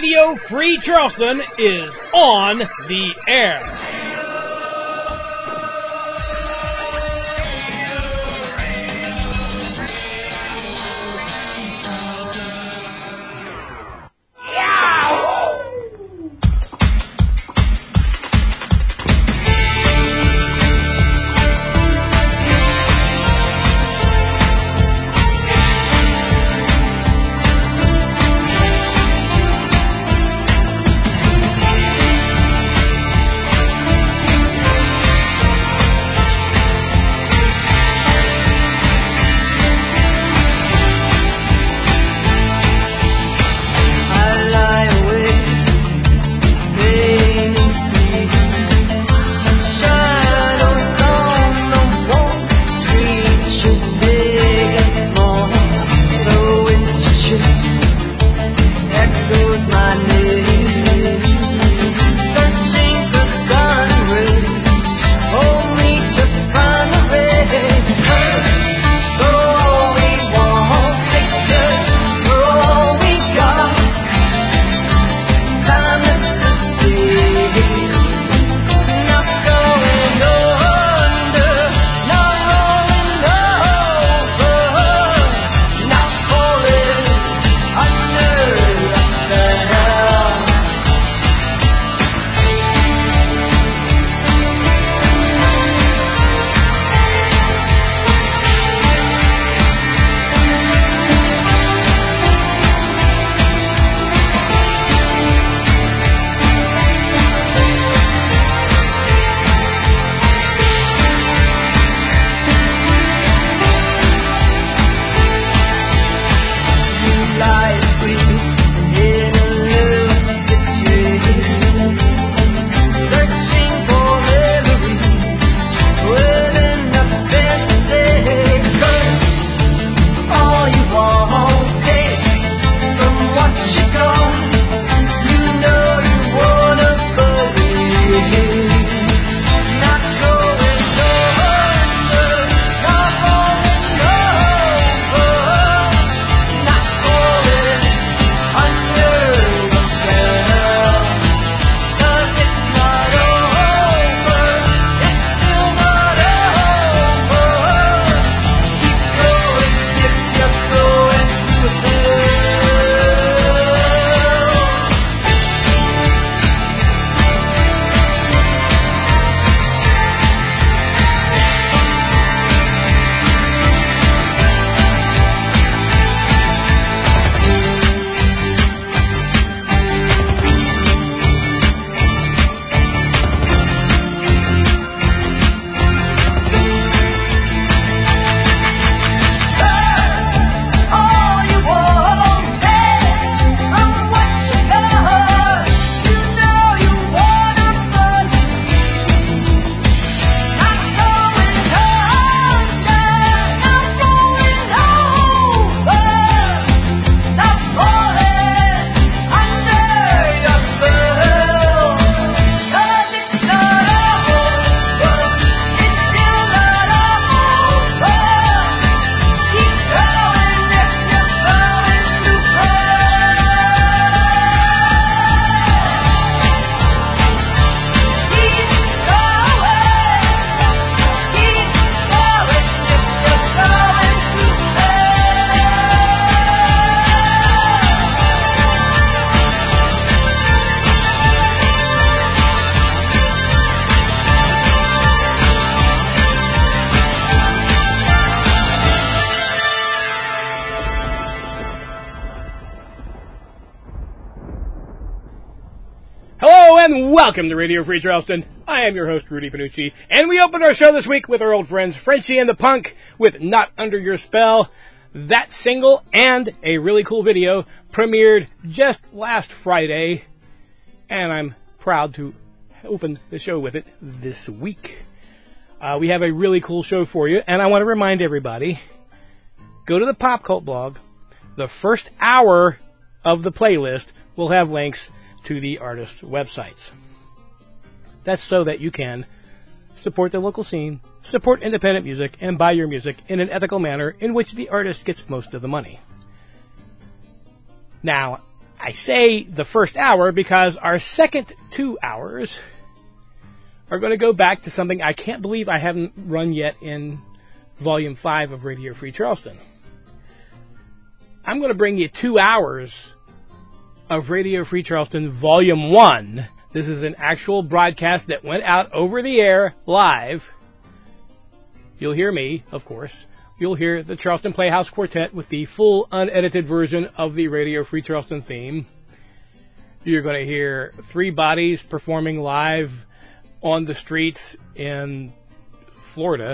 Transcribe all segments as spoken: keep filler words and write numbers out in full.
Radio Free Charleston is on the air. And welcome to Radio Free Charleston. I am your host, Rudy Panucci, and we opened our show this week with our old friends Frenchie and the Punk with Not Under Your Spell. That single and a really cool video premiered just last Friday, and I'm proud to open the show with it this week. Uh, we have a really cool show for you, and I want to remind everybody, go to the Pop Cult blog. The first hour of the playlist will have links to the artists' websites. That's so that you can support the local scene, support independent music, and buy your music in an ethical manner in which the artist gets most of the money. Now, I say the first hour because our second two hours are going to go back to something I can't believe I haven't run yet in Volume five of Radio Free Charleston. I'm going to bring you two hours of Radio Free Charleston Volume one. This is an actual broadcast that went out over the air live. You'll hear me, of course. You'll hear the Charleston Playhouse Quartet with the full unedited version of the Radio Free Charleston theme. You're going to hear Three Bodies performing live on the streets in Florida.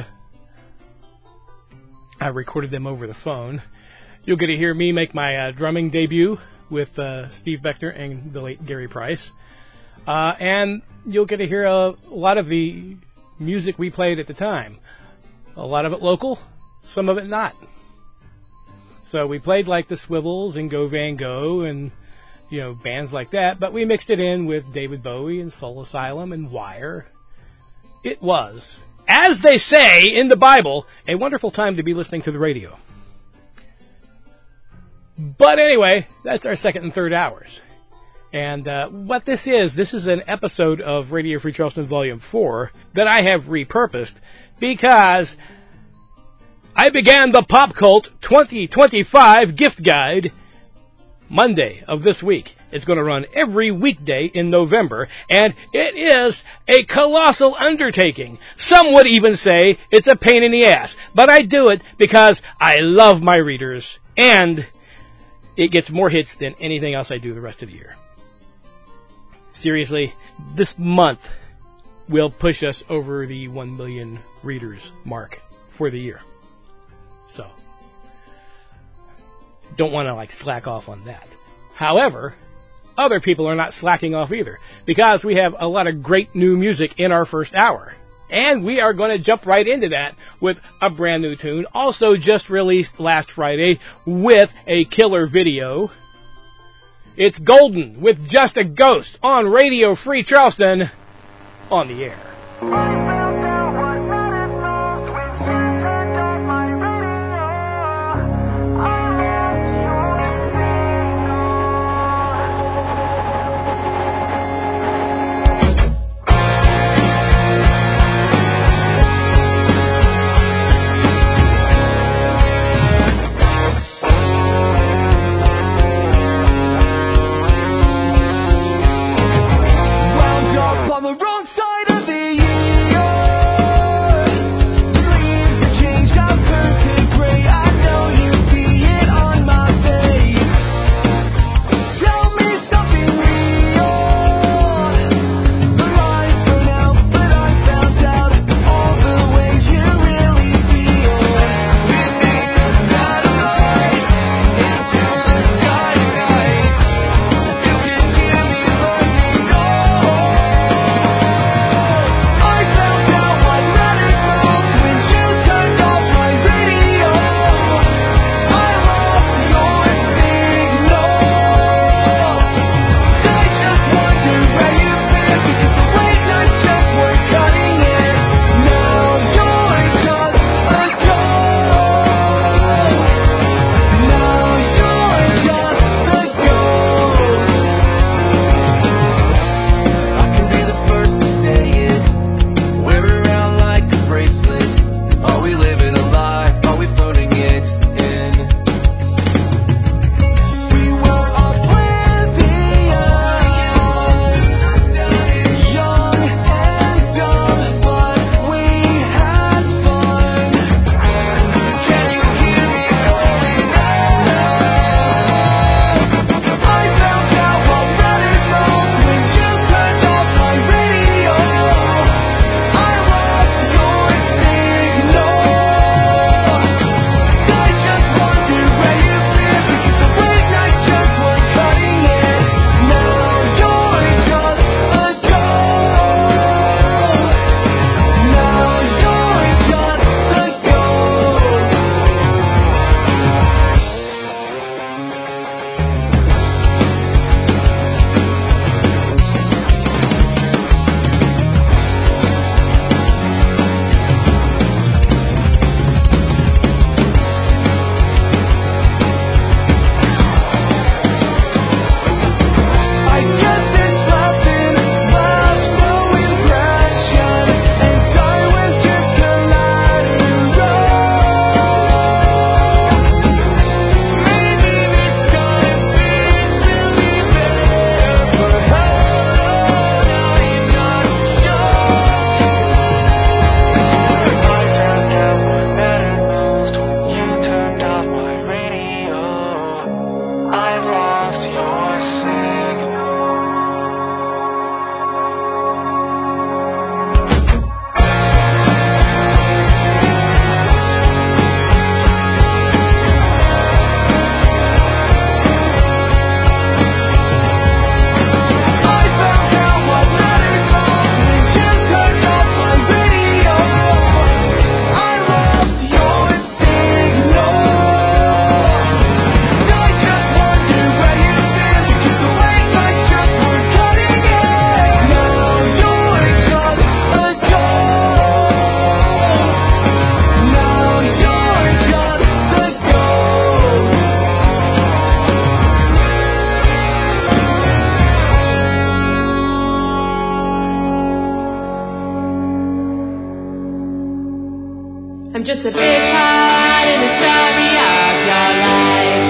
I recorded them over the phone. You'll get to hear me make my uh, drumming debut with uh, Steve Beckner and the late Gary Price. Uh, and you'll get to hear a, a lot of the music we played at the time. A lot of it local, some of it not. So we played like the Swivels and Go Van Go and, you know, bands like that, but we mixed it in with David Bowie and Soul Asylum and Wire. It was, as they say in the Bible, a wonderful time to be listening to the radio. But anyway, that's our second and third hours. And uh, what this is, this is an episode of Radio Free Charleston Volume four that I have repurposed because I began the Pop Cult twenty twenty-five gift guide Monday of this week. It's going to run every weekday in November, and it is a colossal undertaking. Some would even say it's a pain in the ass, but I do it because I love my readers, and it gets more hits than anything else I do the rest of the year. Seriously, this month will push us over the one million readers mark for the year. So, don't want to like slack off on that. However, other people are not slacking off either, because we have a lot of great new music in our first hour. And we are going to jump right into that with a brand new tune, also just released last Friday with a killer video. It's Golden with Just a Ghost on Radio Free Charleston on the air. On the wrong side of the year, just a big part in the story of your life.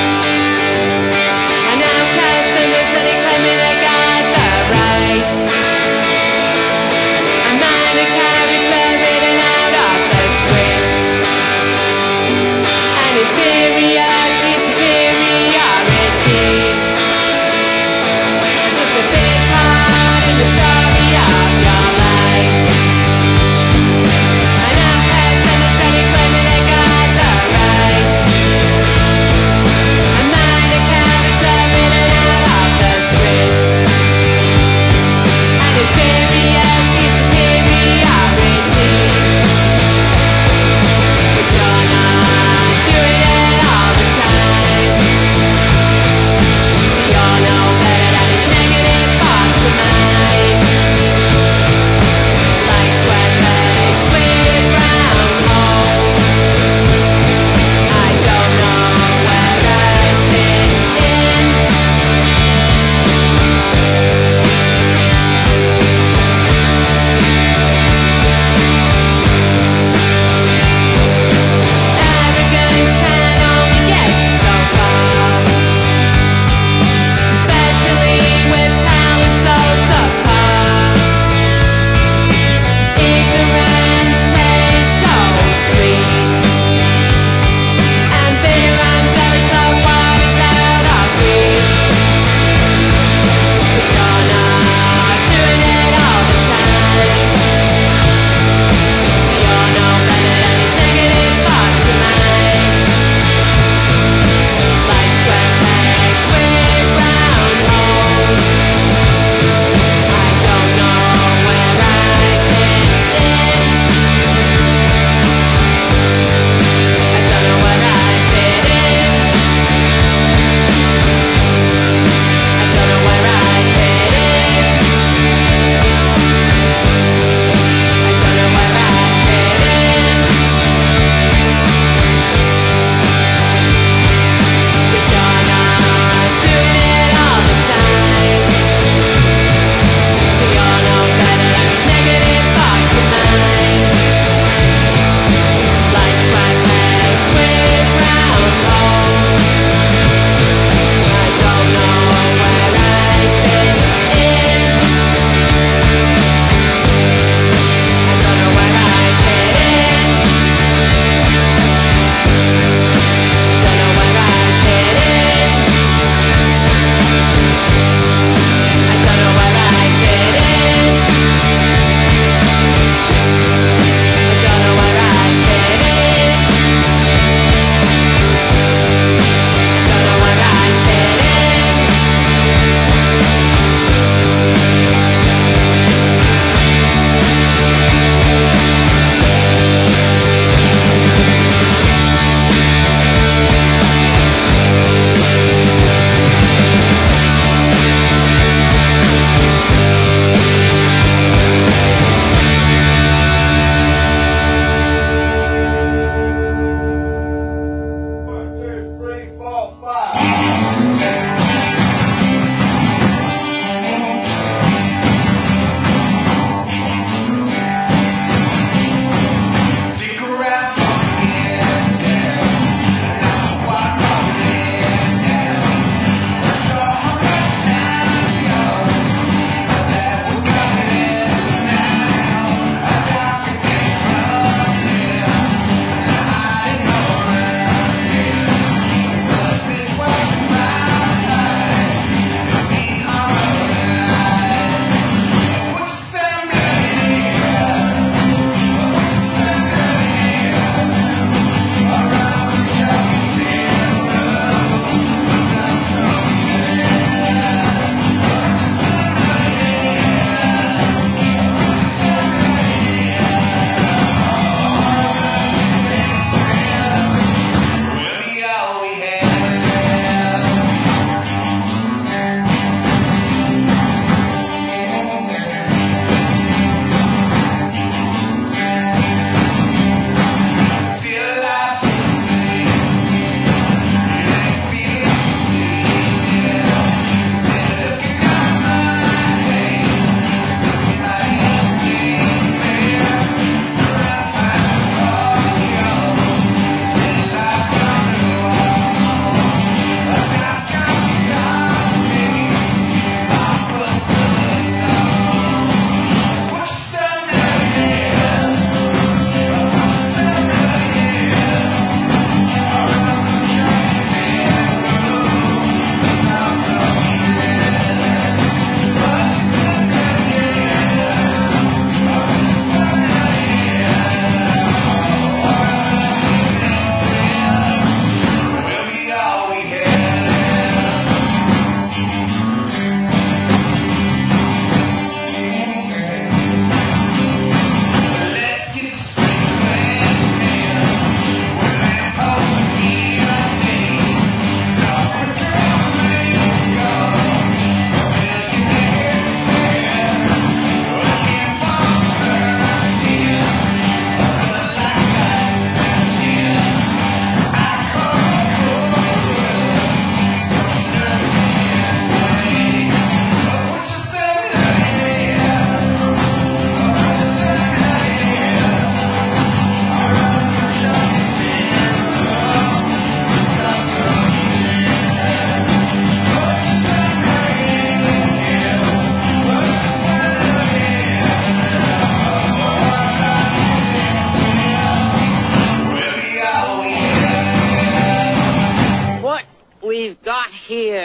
An outcast and they're suddenly claiming they got the rights. A minor character written out of the script. An inferior to superiority. Just a big part in the story of your life. An outcast and they're suddenly claiming they got the rights.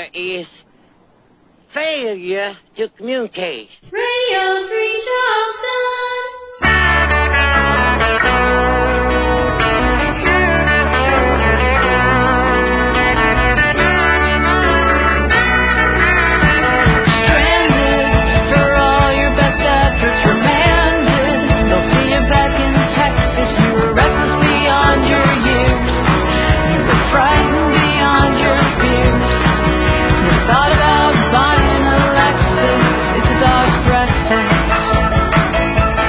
there is failure to communicate. Radio Free Charleston. Stranded for all your best efforts remanded. They'll see you back in Texas. You were reckless beyond your years. You were frightened beyond your fears. You thought about buying a Lexus. It's a dog's breakfast.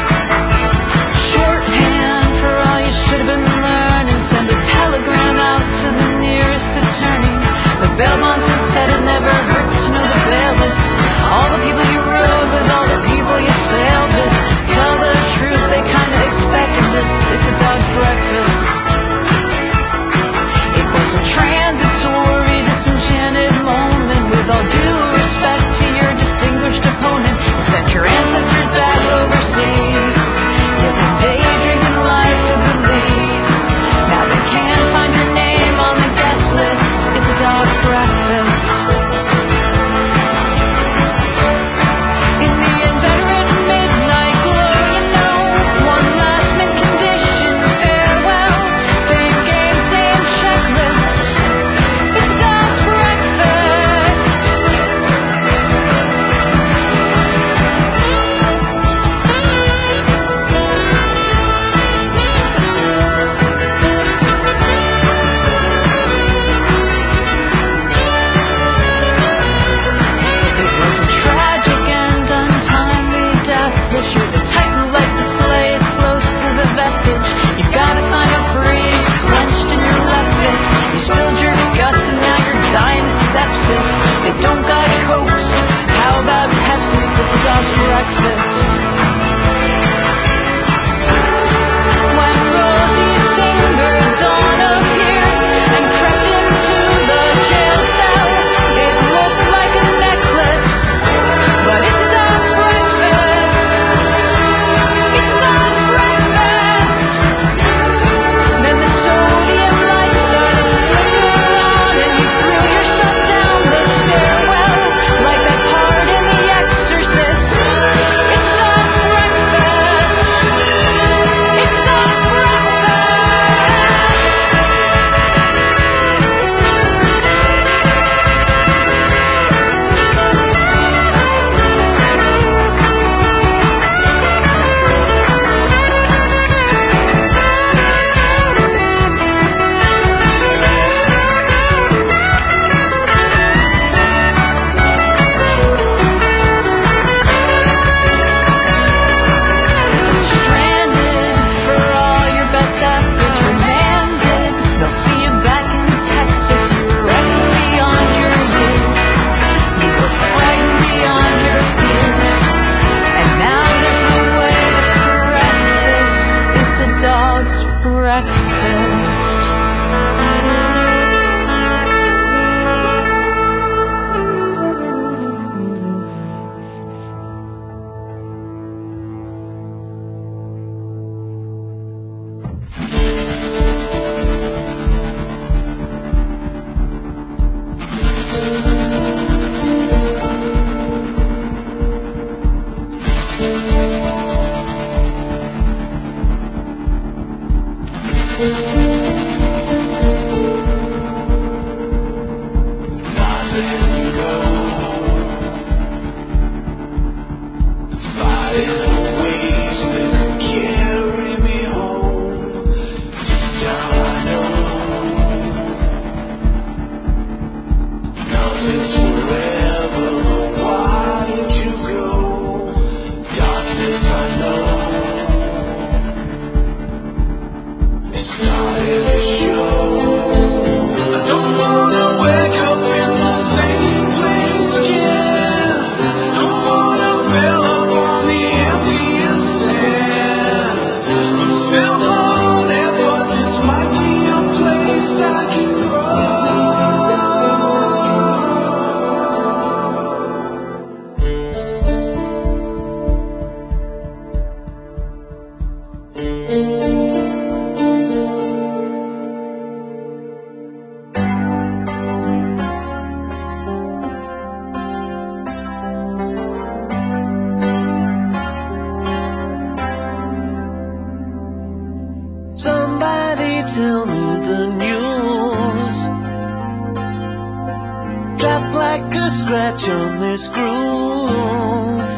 this groove.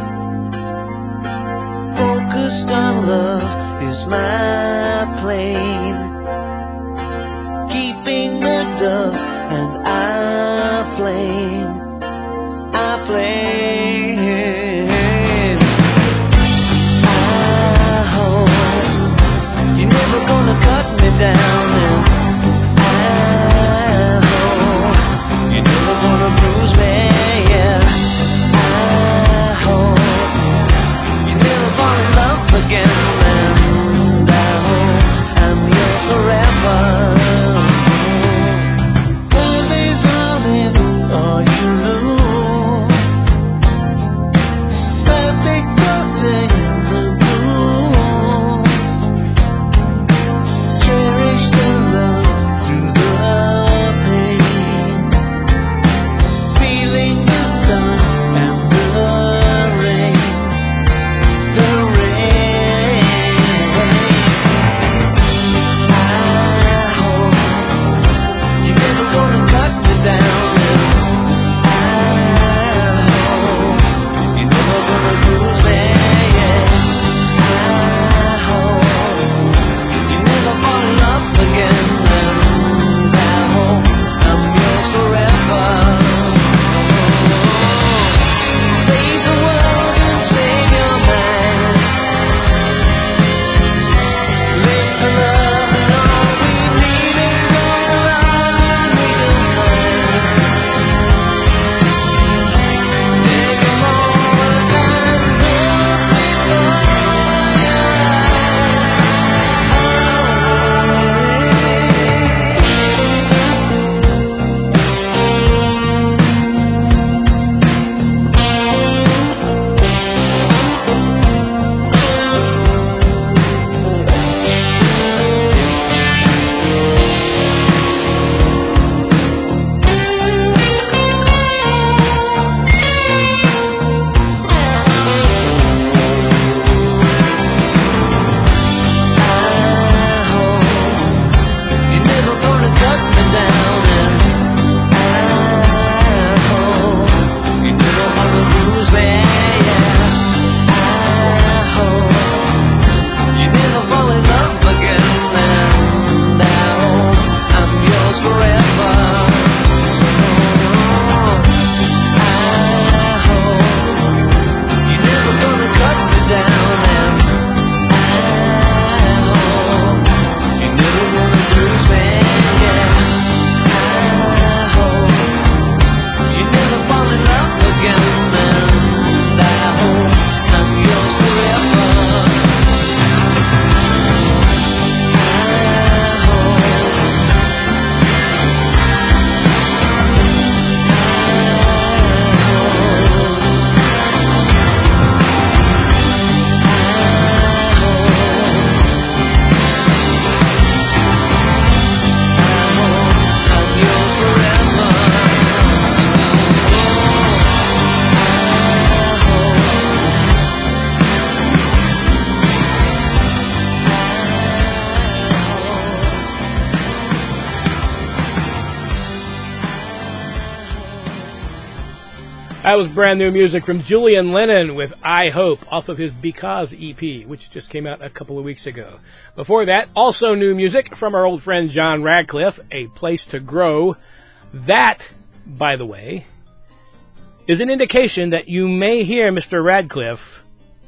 Focused on love is my plane. Keeping the dove and I flame, I flame. I hope you're never gonna cut me down, and I hope you're never gonna bruise me, yeah. I hope you never fall in love again, and I hope I'm yours forever. That was brand new music from Julian Lennon with I Hope off of his Because E P, which just came out a couple of weeks ago. Before that, also new music from our old friend John Radcliffe, A Place to Grow. That, by the way, is an indication that you may hear Mister Radcliffe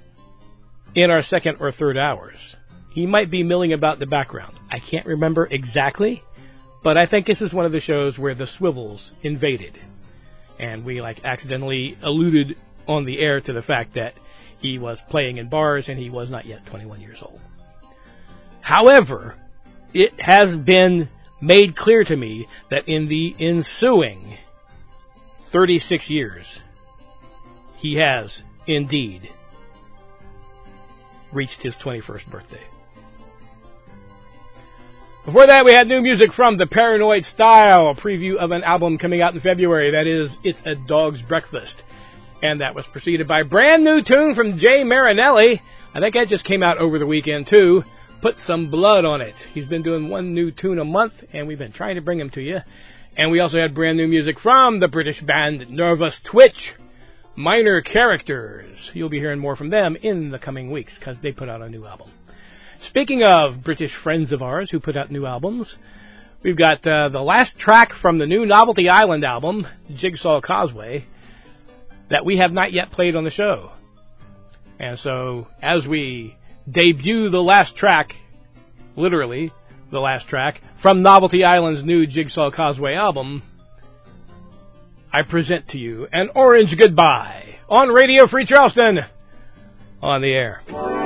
in our second or third hours. He might be milling about the background. I can't remember exactly, but I think this is one of the shows where the swivels invaded. And we like accidentally alluded on the air to the fact that he was playing in bars and he was not yet twenty-one years old. However, it has been made clear to me that in the ensuing thirty-six years, he has indeed reached his twenty-first birthday. Before that, we had new music from The Paranoid Style, a preview of an album coming out in February. That is, It's a Dog's Breakfast. And that was preceded by a brand new tune from Jay Marinelli. I think that just came out over the weekend, too. Put Some Blood on It. He's been doing one new tune a month, and we've been trying to bring him to you. And we also had brand new music from the British band Nervous Twitch Minor Characters. You'll be hearing more from them in the coming weeks because they put out a new album. Speaking of British friends of ours who put out new albums, we've got uh, the last track from the new Novelty Island album, Jigsaw Causeway, that we have not yet played on the show. And so, as we debut the last track, literally the last track, from Novelty Island's new Jigsaw Causeway album, I present to you An Orange Goodbye on Radio Free Charleston on the air.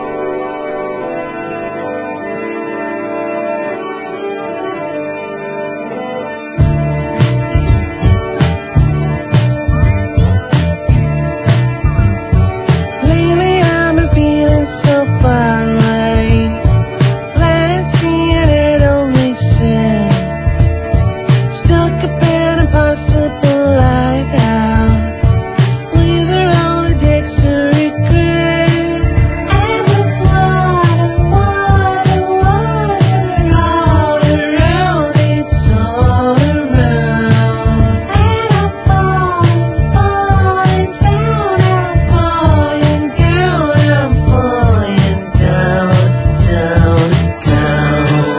So far away, let's see it, it don't make sense. Stuck up in an impossible lighthouse with her own addiction regret. And it's water, water, water all around, it's all around. And I'm falling, falling down, I'm falling down, I'm falling down, down, down.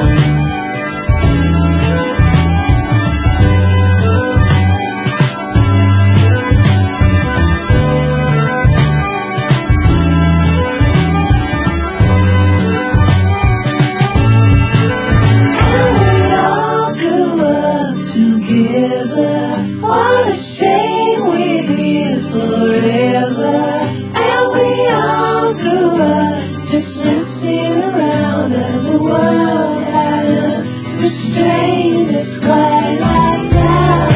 And we all grew up together. What a shame we're here forever. And we all grew up just messing around, and the world hadn't restrained us quite like now.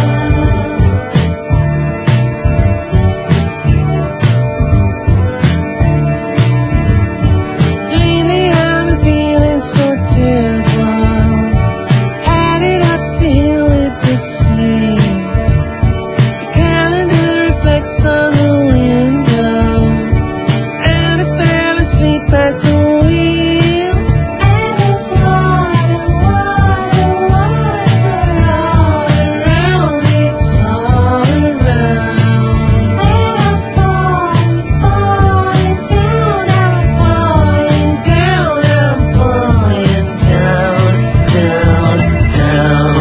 Lately I've been feeling so terrible. Added up to heal with the sea. The calendar reflects on the window, and I fell asleep at the wheel. And it's water, water, water all around, it's all around. And I'm falling, falling down, I'm falling down, I'm falling down, down, down.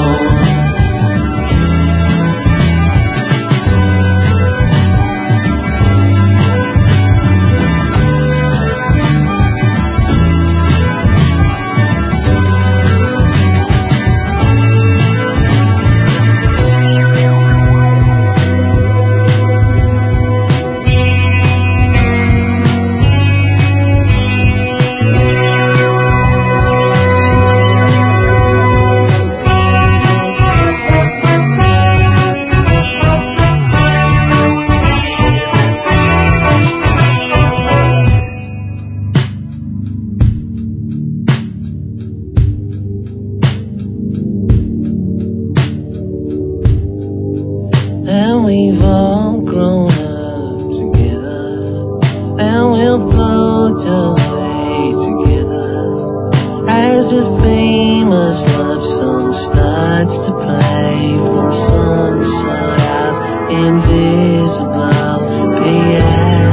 And we've all grown up together, and we'll float away together as the famous love song starts to play from some sort of invisible piano.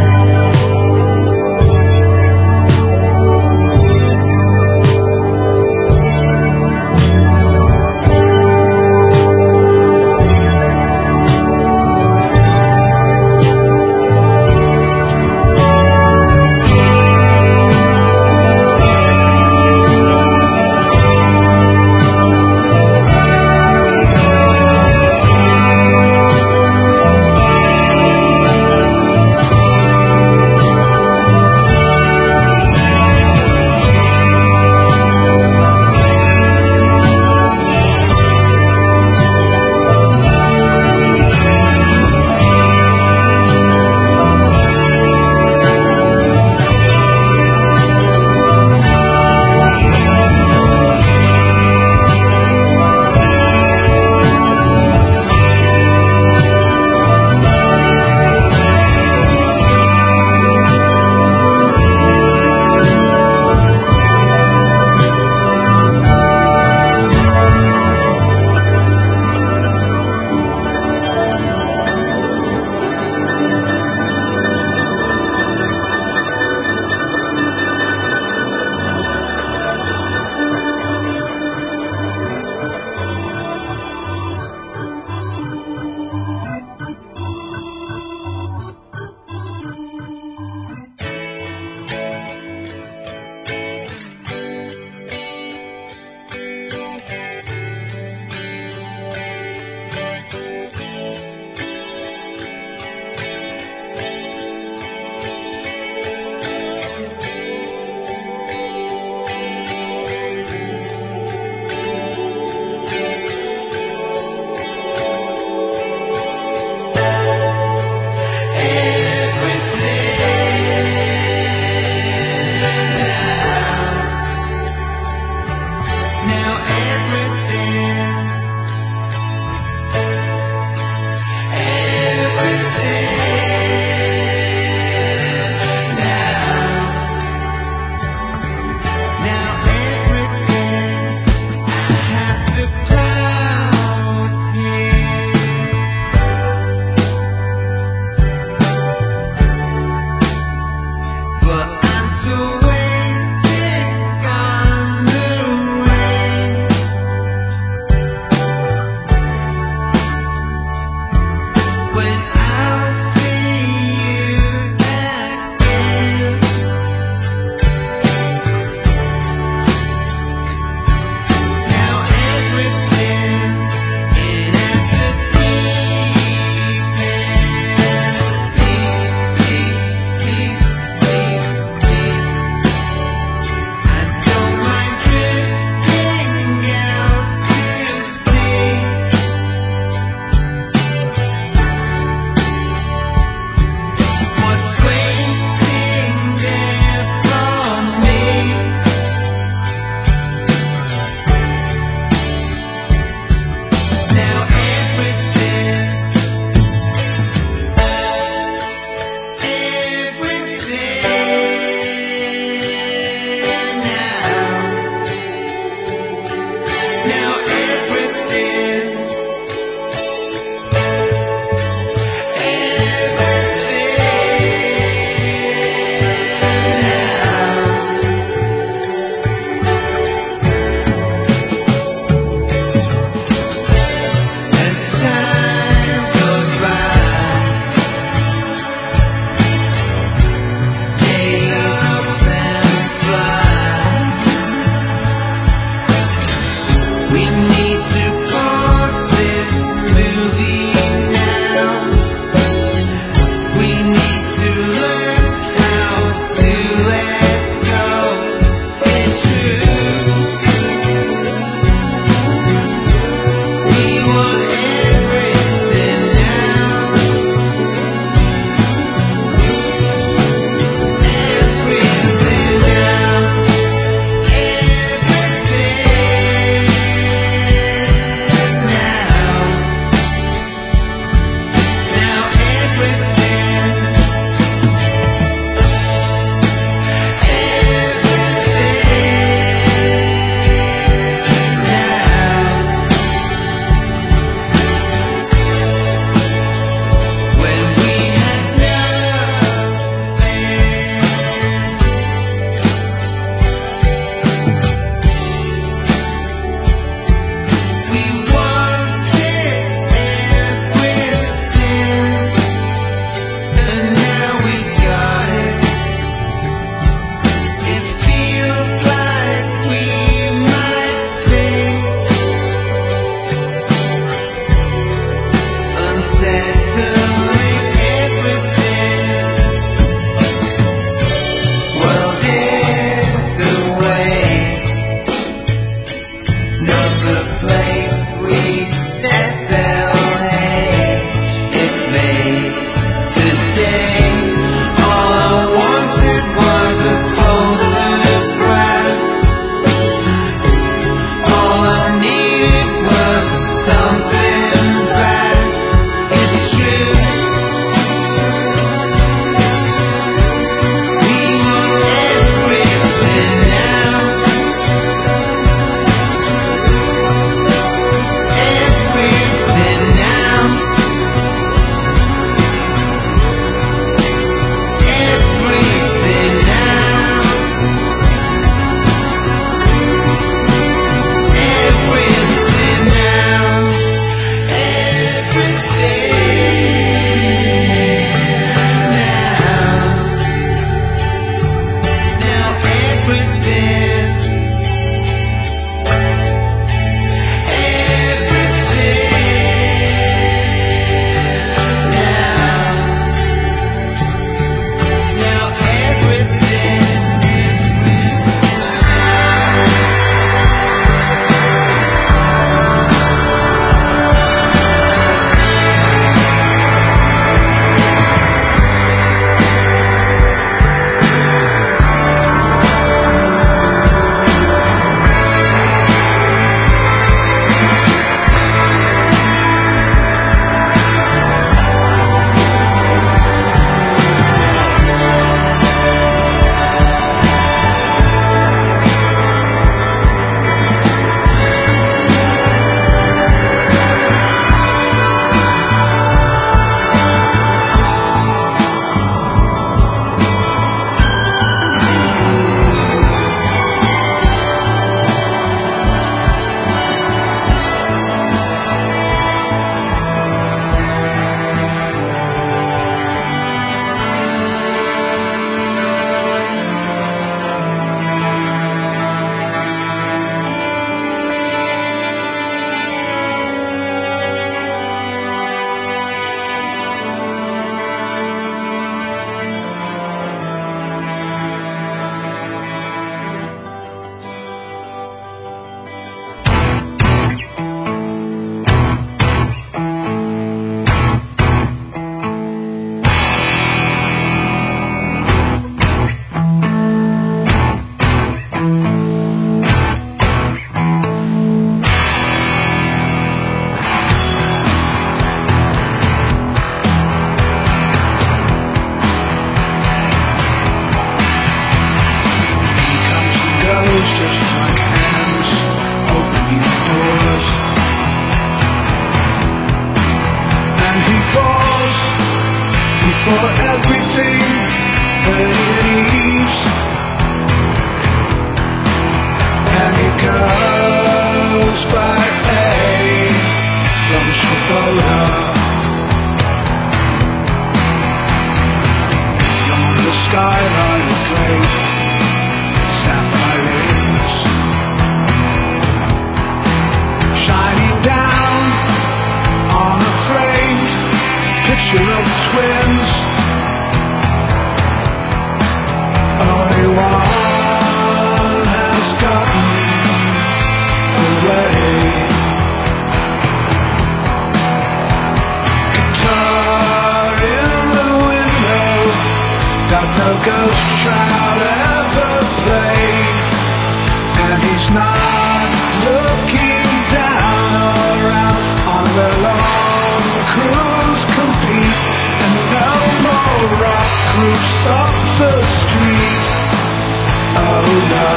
no ghost child ever played, and he's not looking down or out on the long cruise complete, and no more rock groups up the street. Oh no.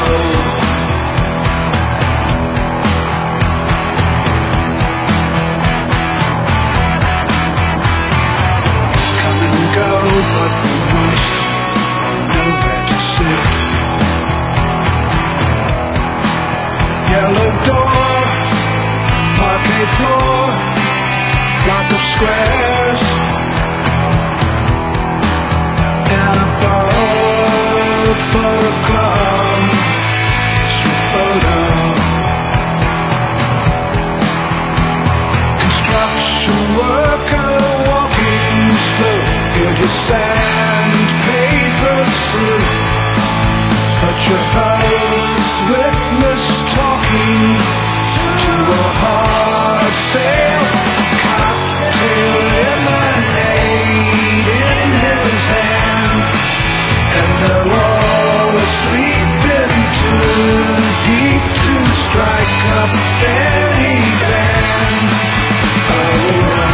But we must know where to sit. Yellow door, parquet floor, block of squares, and a boat for a club, street photo. Construction worker walking slow. Give your sandpaper slip. Put your first witness talking to a hard sail. Cocktail lemonade in his hand, and they're all sleeping too deep to strike up any band. Oh no.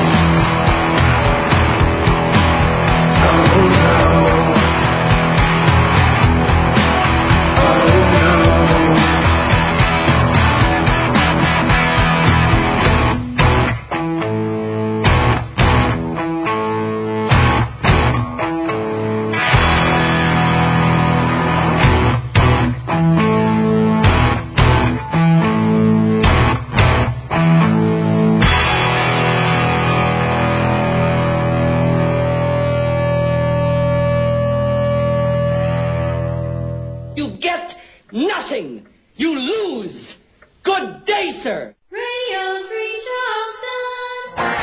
Nothing! You lose! Good day, sir! Radio Free Charleston.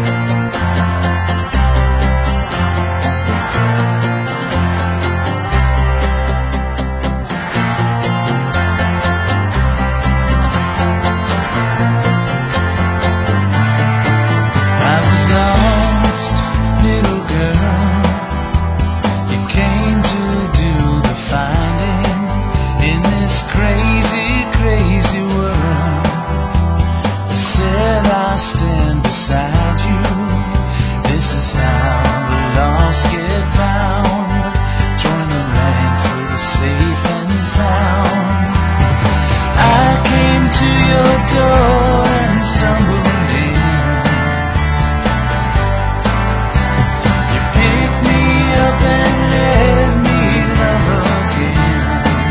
I was lost, little girl. You came to do the finding in this crazy, crazy world. I said I'll stand beside you. This is how the lost get found. Join the ranks of the safe and sound. I came to your door and stumbled in. You picked me up and let me love again.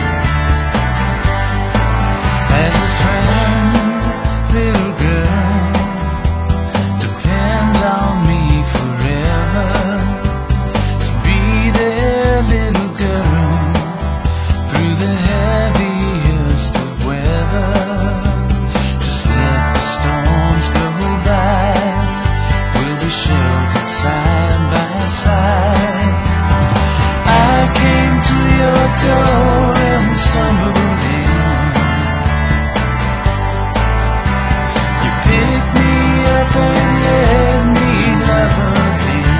As a friend, little girl, depend on me forever. To be there, little girl, through the heaviest of weather. Just let the storms go by. We'll be sheltered side by side. I came to your door and stumbled in. You picked me up and let me love again.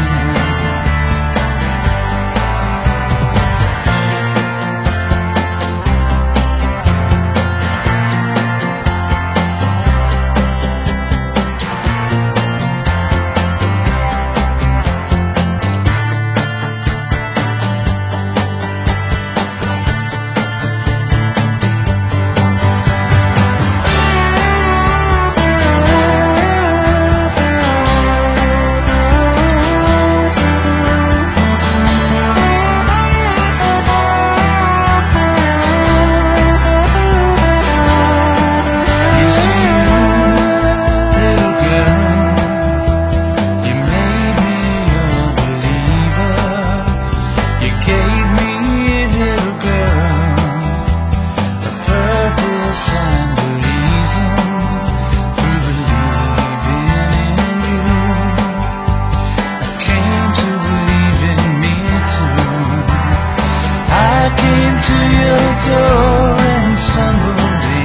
Yes, you, little girl, you made me a believer. You gave me, little girl, a purpose and a reason for believing in you. I came to believe in me too. I came to your door and stumbled in.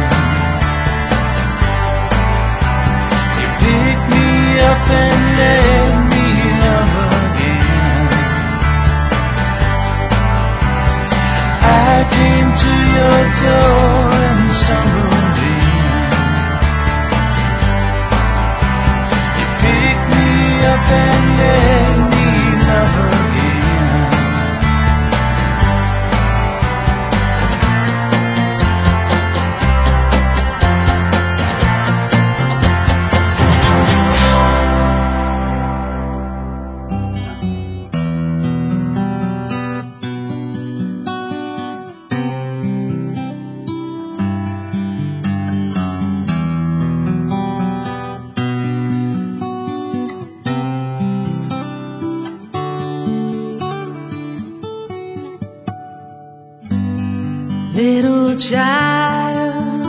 You picked me up and let me love again. Little child,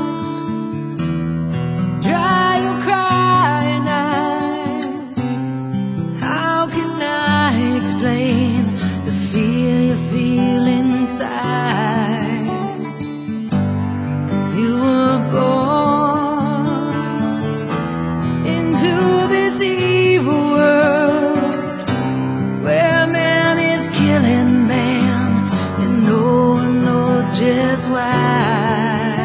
dry your crying eyes. How can I explain the fear you feel inside? 'Cause you were born into this evil world where man is killing man and no one knows just why.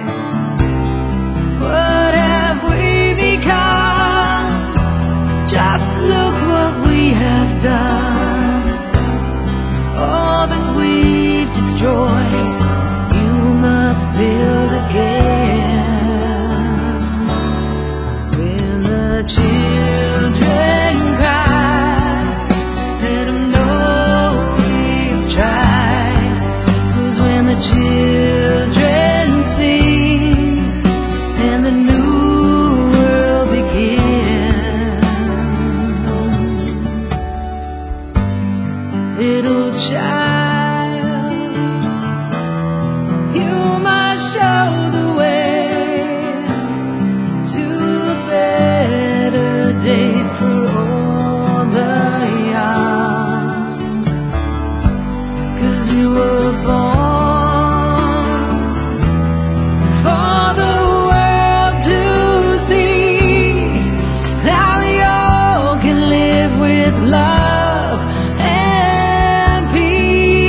What have we become? Just look what we have done. All that we've destroyed, you must build again. When the children cry, let them know we've tried. 'Cause when the children sing, then the new world begins. Little child, you must show the way to a better day for all the young. 'Cause you were born for the world to see how we all can live with love and peace.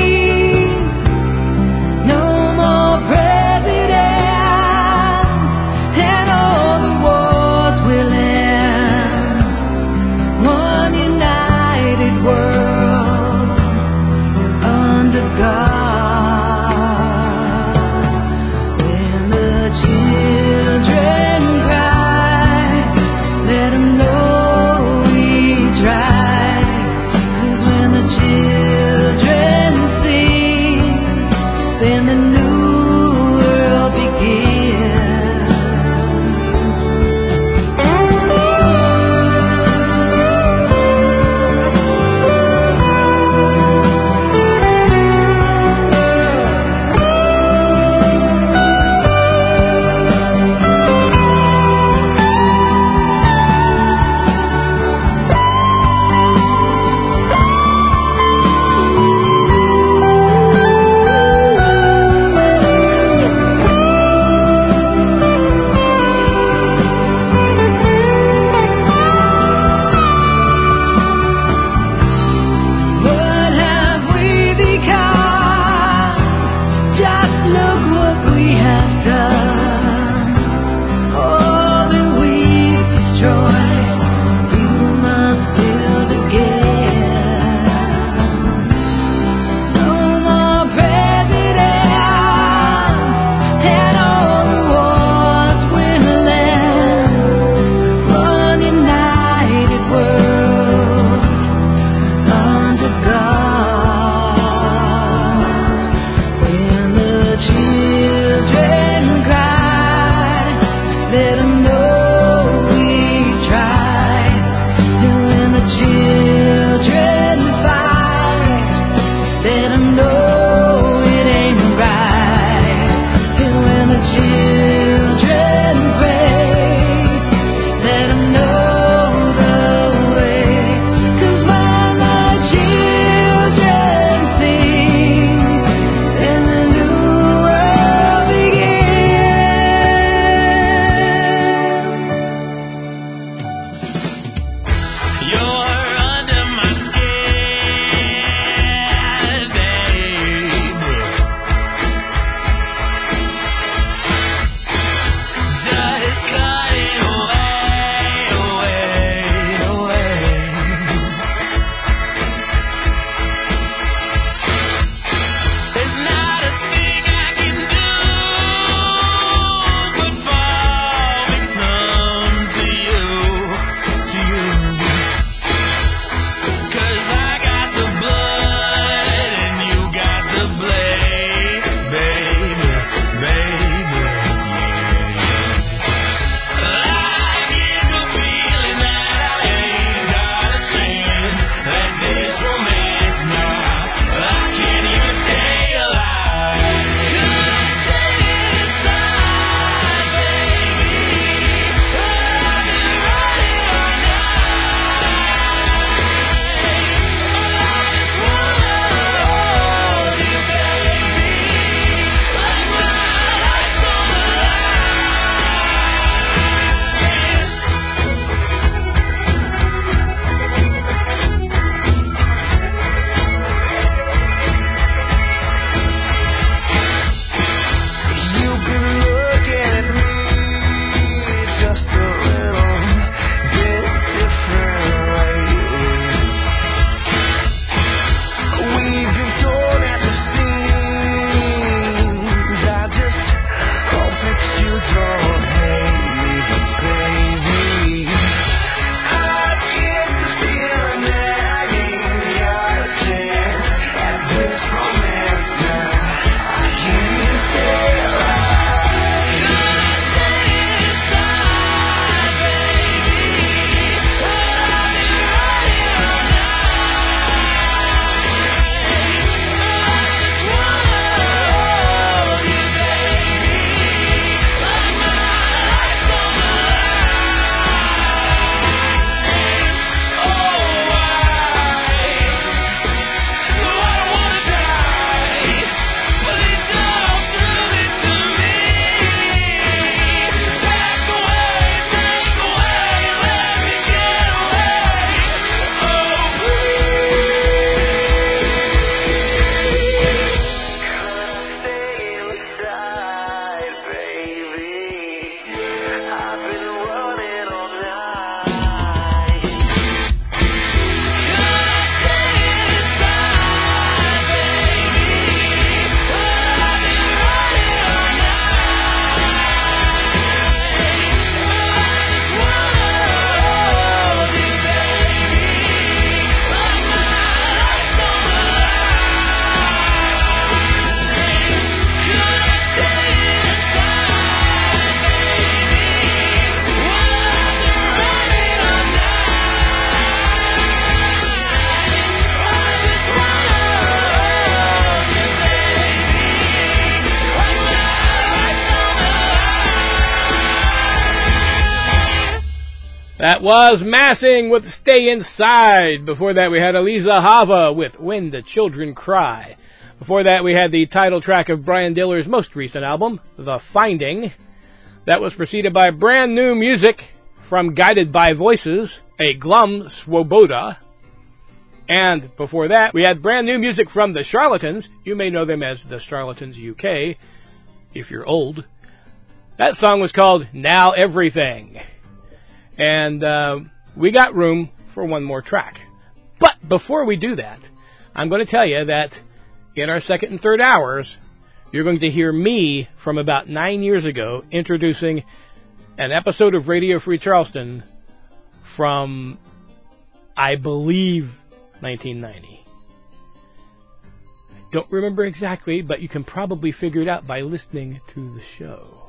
That was Massing with Stay Inside. Before that, we had Eliza Hava with When the Children Cry. Before that, we had the title track of Brian Diller's most recent album, The Finding. That was preceded by brand new music from Guided by Voices, a Glum Swoboda. And before that, we had brand new music from The Charlatans. You may know them as The Charlatans U K, if you're old. That song was called Now Everything. And uh, we got room for one more track. But before we do that, I'm going to tell you that in our second and third hours, you're going to hear me from about nine years ago introducing an episode of Radio Free Charleston from, I believe, nineteen ninety. I don't remember exactly, but you can probably figure it out by listening to the show.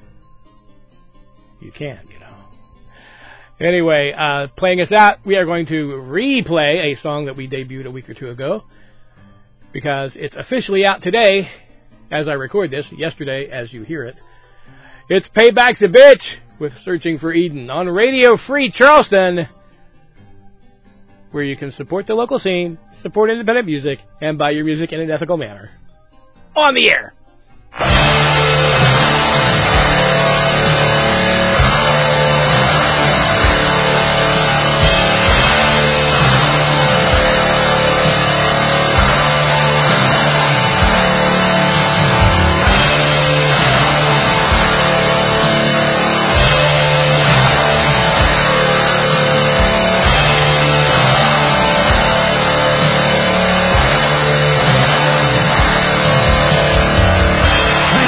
You can, you know. Anyway, uh, playing us out, we are going to replay a song that we debuted a week or two ago, because it's officially out today, as I record this, yesterday as you hear it. It's Payback's a Bitch with Searching for Eden on Radio Free Charleston, where you can support the local scene, support independent music, and buy your music in an ethical manner. On the air! When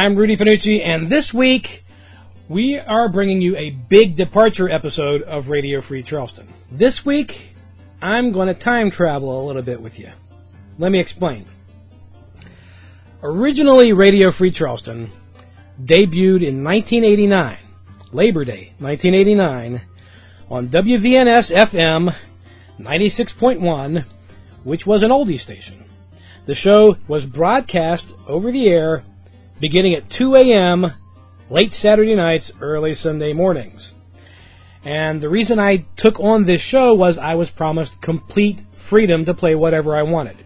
I'm Rudy Panucci, and this week we are bringing you a big departure episode of Radio Free Charleston. This week, I'm going to time travel a little bit with you. Let me explain. Originally, Radio Free Charleston debuted in nineteen eighty-nine, Labor Day, nineteen eighty-nine, on W V N S F M ninety-six point one, which was an oldie station. The show was broadcast over the air beginning at two a.m., late Saturday nights, early Sunday mornings. And the reason I took on this show was I was promised complete freedom to play whatever I wanted.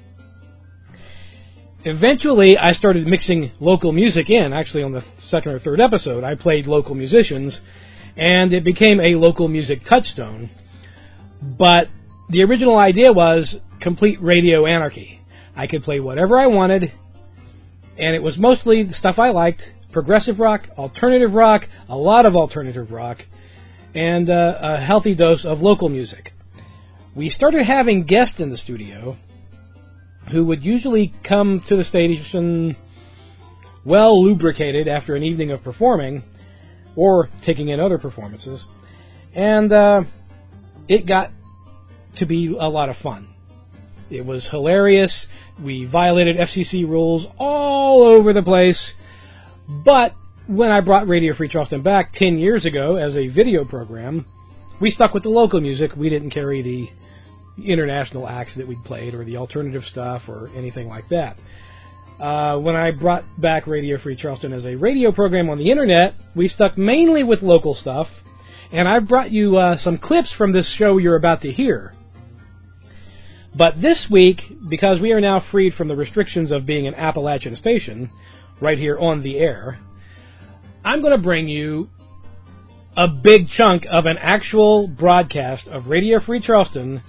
Eventually, I started mixing local music in. Actually, on the second or third episode, I played local musicians, and it became a local music touchstone. But the original idea was complete radio anarchy. I could play whatever I wanted, and it was mostly the stuff I liked: progressive rock, alternative rock, a lot of alternative rock, and uh, a healthy dose of local music. We started having guests in the studio who would usually come to the station well lubricated after an evening of performing or taking in other performances, and uh, it got to be a lot of fun. It was hilarious. We violated F C C rules all over the place. But when I brought Radio Free Charleston back ten years ago as a video program, we stuck with the local music. We didn't carry the international acts that we'd played or the alternative stuff or anything like that. Uh, when I brought back Radio Free Charleston as a radio program on the internet, we stuck mainly with local stuff. And I brought you uh, some clips from this show you're about to hear. But this week, because we are now freed from the restrictions of being an Appalachian station, right here on the air, I'm going to bring you a big chunk of an actual broadcast of Radio Free Charleston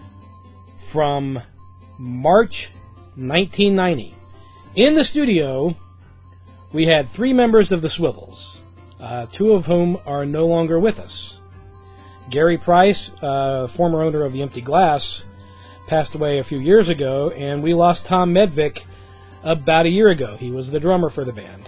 from March nineteen ninety. In the studio, we had three members of the Swivels, uh, two of whom are no longer with us. Gary Price, uh, former owner of the Empty Glass, passed away a few years ago, and we lost Tom Medvick about a year ago. He was the drummer for the band.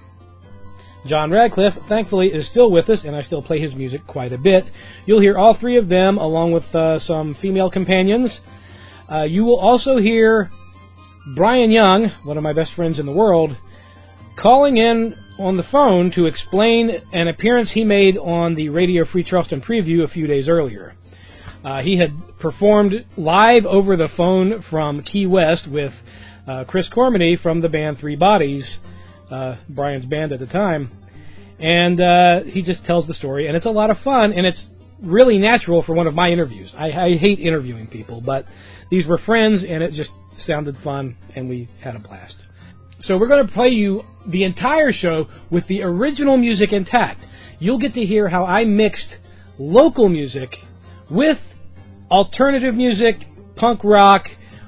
John Radcliffe, thankfully, is still with us, and I still play his music quite a bit. You'll hear all three of them, along with uh, some female companions. Uh, you will also hear Brian Young, one of my best friends in the world, calling in on the phone to explain an appearance he made on the Radio Free Charleston preview a few days earlier. Uh, he had performed live over the phone from Key West with uh, Chris Cormany from the band Three Bodies, uh, Brian's band at the time. And uh, he just tells the story, and it's a lot of fun, and it's really natural for one of my interviews. I, I hate interviewing people, but these were friends, and it just sounded fun, and we had a blast. So we're going to play you the entire show with the original music intact. You'll get to hear how I mixed local music with alternative music, punk rock.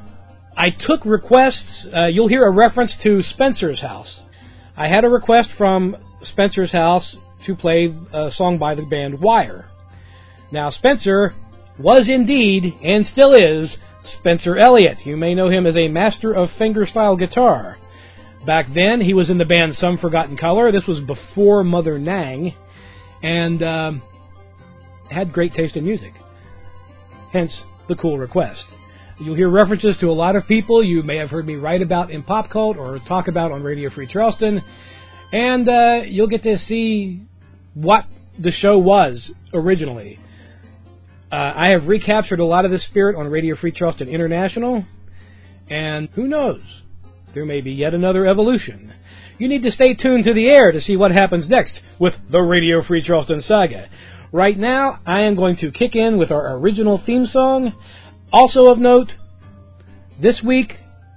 I took requests. Uh, you'll hear a reference to Spencer's House. I had a request from Spencer's House to play a song by the band Wire. Now, Spencer was indeed, and still is, Spencer Elliott. You may know him as a master of fingerstyle guitar. Back then, he was in the band Some Forgotten Color. This was before Mother Nang, and um, had great taste in music. Hence, the cool request. You'll hear references to a lot of people you may have heard me write about in Pop Cult or talk about on Radio Free Charleston. And uh, you'll get to see what the show was originally. Uh, I have recaptured a lot of this spirit on Radio Free Charleston International. And who knows? There may be yet another evolution. You need to stay tuned to the air to see what happens next with the Radio Free Charleston saga. Right now, I am going to kick in with our original theme song. Also of note, this week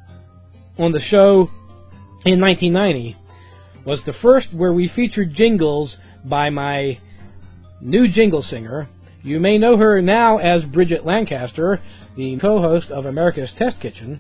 on the show in nineteen ninety was the first where we featured jingles by my new jingle singer. You may know her now as Bridget Lancaster, the co-host of America's Test Kitchen.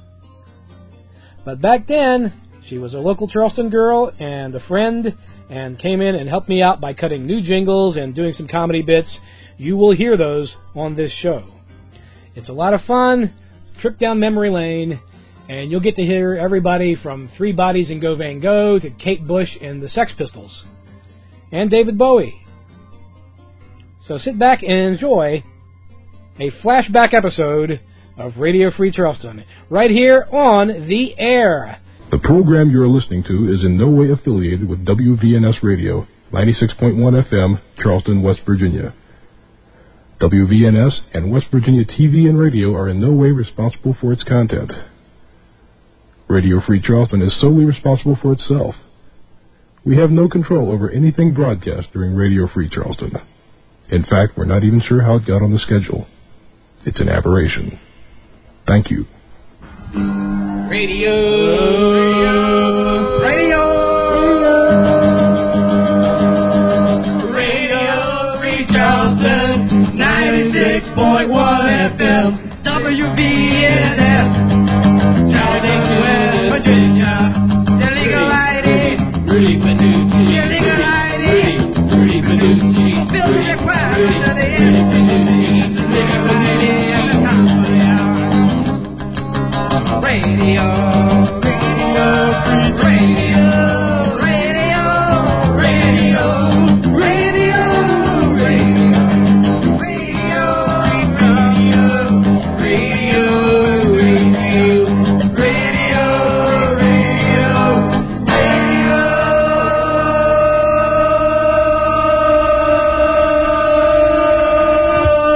But back then, she was a local Charleston girl and a friend, and came in and helped me out by cutting new jingles and doing some comedy bits. You will hear those on this show. It's a lot of fun, trip down memory lane, And you'll get to hear everybody from Three Bodies and Go Van Go to Kate Bush and the Sex Pistols. And David Bowie. So sit back and enjoy a flashback episode of Radio Free Charleston, right here on the air. The program you're listening to is in no way affiliated with W V N S Radio, ninety-six point one F M, Charleston, West Virginia. W V N S and West Virginia T V and radio are in no way responsible for its content. Radio Free Charleston is solely responsible for itself. We have no control over anything broadcast during Radio Free Charleston. In fact, we're not even sure how it got on the schedule. It's an aberration. Thank you. Radio, radio, radio, Radio Free Charleston, ninety-six point one F M, W V N S, Charleston, West Virginia, Illegal I D, Rudy Panucci, Illegal I D, Rudy Panucci, Billy Craft, Rudy Panucci, Illegal I D, and the top of the hour. Radio, radio, radio, radio, radio, radio, radio, radio, radio, radio, radio, radio,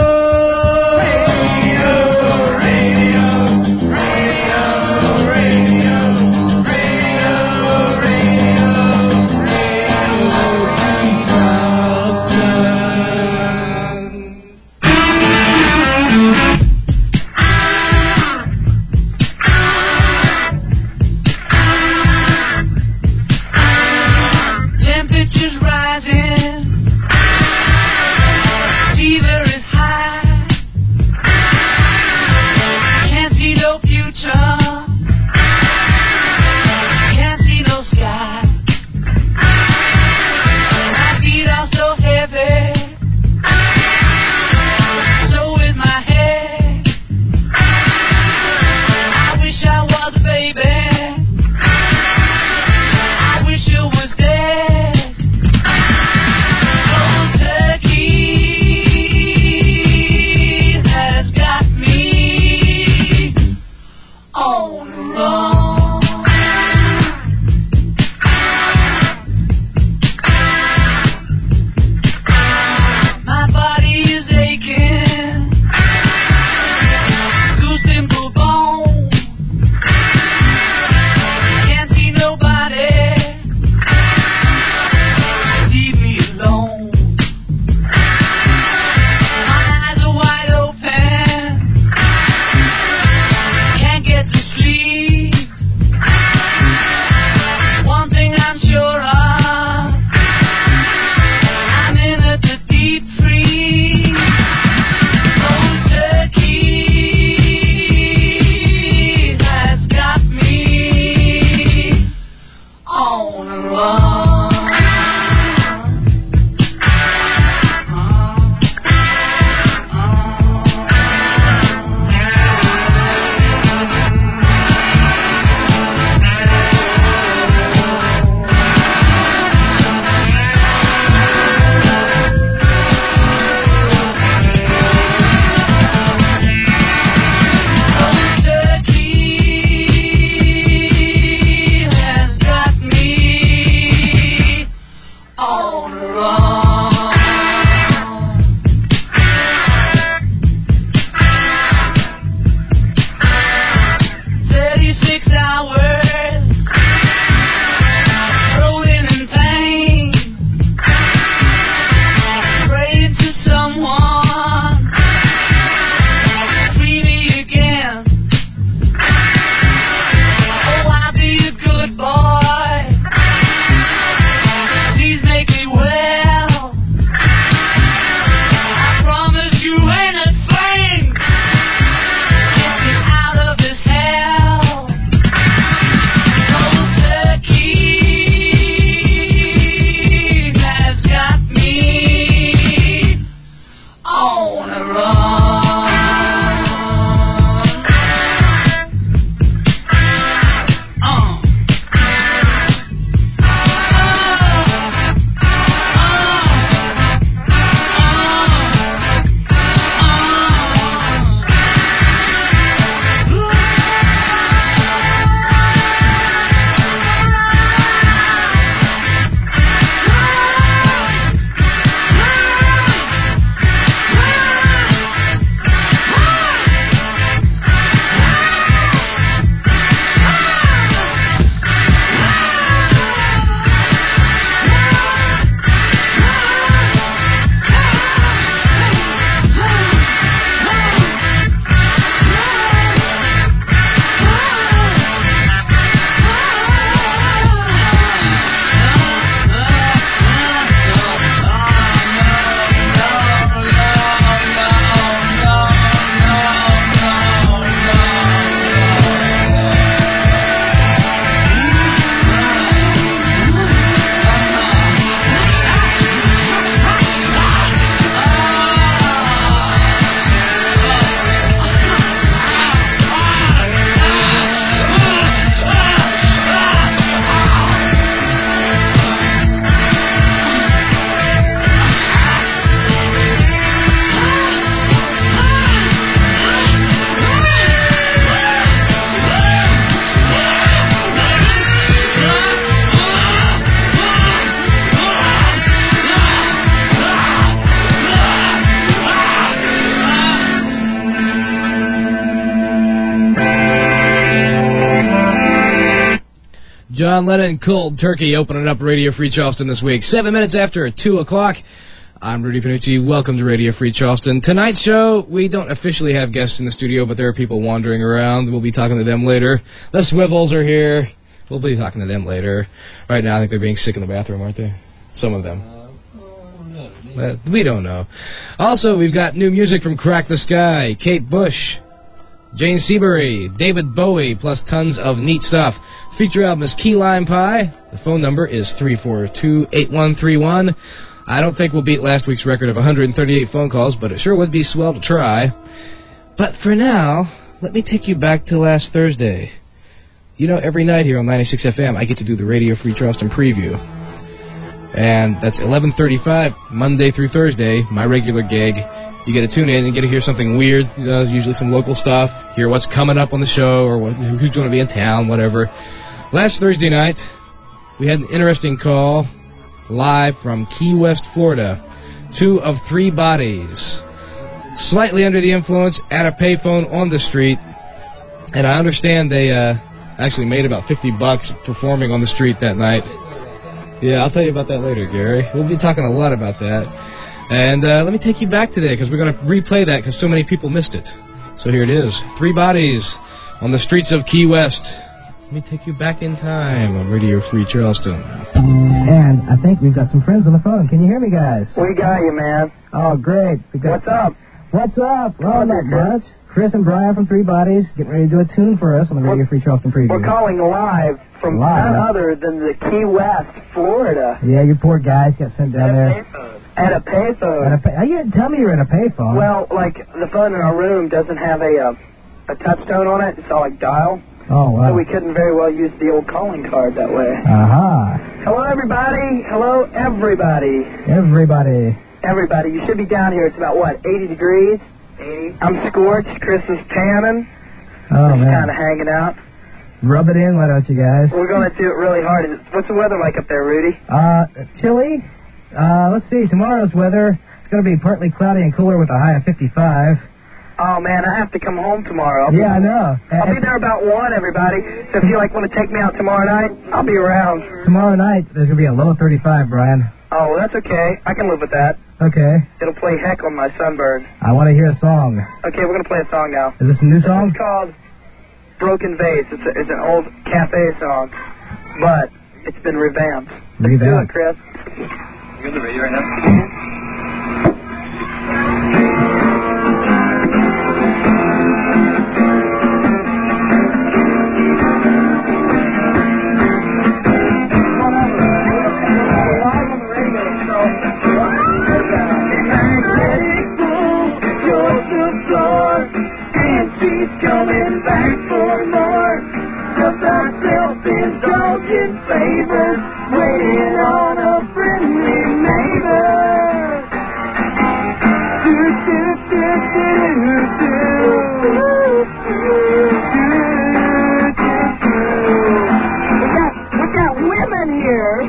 John Lennon, Cold Turkey, opening up Radio Free Charleston this week. Seven minutes after two o'clock. I'm Rudy Panucci. Welcome to Radio Free Charleston. Tonight's show, we don't officially have guests in the studio, but there are people wandering around. We'll be talking to them later. The Swivels are here. We'll be talking to them later. Right now, I think they're being sick in the bathroom, aren't they? Some of them. Uh, we don't know. Also, we've got new music from Crack the Sky, Kate Bush, Jane Seabury, David Bowie, plus tons of neat stuff. Feature album is Key Lime Pie. The phone number is three four two, eight one three one. I don't think we'll beat last week's record of one hundred thirty-eight phone calls, but it sure would be swell to try. But for now, let me take you back to last Thursday. You know, every night here on ninety-six F M, I get to do the Radio Free Charleston preview. And that's eleven thirty-five, Monday through Thursday, my regular gig. You get to tune in and get to hear something weird, you know, usually some local stuff, hear what's coming up on the show, or what, who's going to be in town, whatever. Last Thursday night, we had an interesting call live from Key West, Florida. Two of three bodies, slightly under the influence, at a payphone on the street. And I understand they uh, actually made about fifty bucks performing on the street that night. Yeah, I'll tell you about that later, Gary. We'll be talking a lot about that. And uh, let me take you back today, because we're going to replay that because so many people missed it. So here it is. Three bodies on the streets of Key West. Let me take you back in time on Radio Free Charleston. And I think we've got some friends on the phone. Can you hear me, guys? We got you, man. Oh, great. We got... What's up? What's up? Well, not much. Chris and Brian from Three Bodies getting ready to do a tune for us on the Radio Free Charleston preview. We're calling live from live. none other than the Key West, Florida. Yeah, your poor guys got sent down there. At a payphone. At a pay- you didn't tell me you were at a payphone. Well, like, the phone in our room doesn't have a uh, a touchstone on it. It's all like dial. Oh, wow. So we couldn't very well use the old calling card that way. Uh-huh. Hello, everybody. Hello, everybody. Everybody. Everybody. You should be down here. It's about, what, eighty degrees? eighty. I'm scorched. Chris is tanning. Oh, Just man. kind of hanging out. Rub it in, why don't you guys? We're going to do it really hard. Is it- What's the weather like up there, Rudy? Uh, chilly? Uh, let's see. Tomorrow's weather, it's going to be partly cloudy and cooler with a high of fifty-five. Oh, man, I have to come home tomorrow. I'll Yeah, I be, know. I'll be there about one, everybody. So if you, like, want to take me out tomorrow night, I'll be around. Tomorrow night, there's going to be a low of thirty-five, Brian. Oh, well, that's okay. I can live with that. Okay. It'll play heck on my sunburn. I want to hear a song. Okay, we're going to play a song now. Is this a new song? It's called Broken Vase. It's, a, it's an old cafe song, but it's been revamped. Let's do it, Chris. You on the radio right now? Coming back for more. Just ourselves indulging favors, waiting on a friendly neighbor. Do, do, do, do, do, We got, we got women here.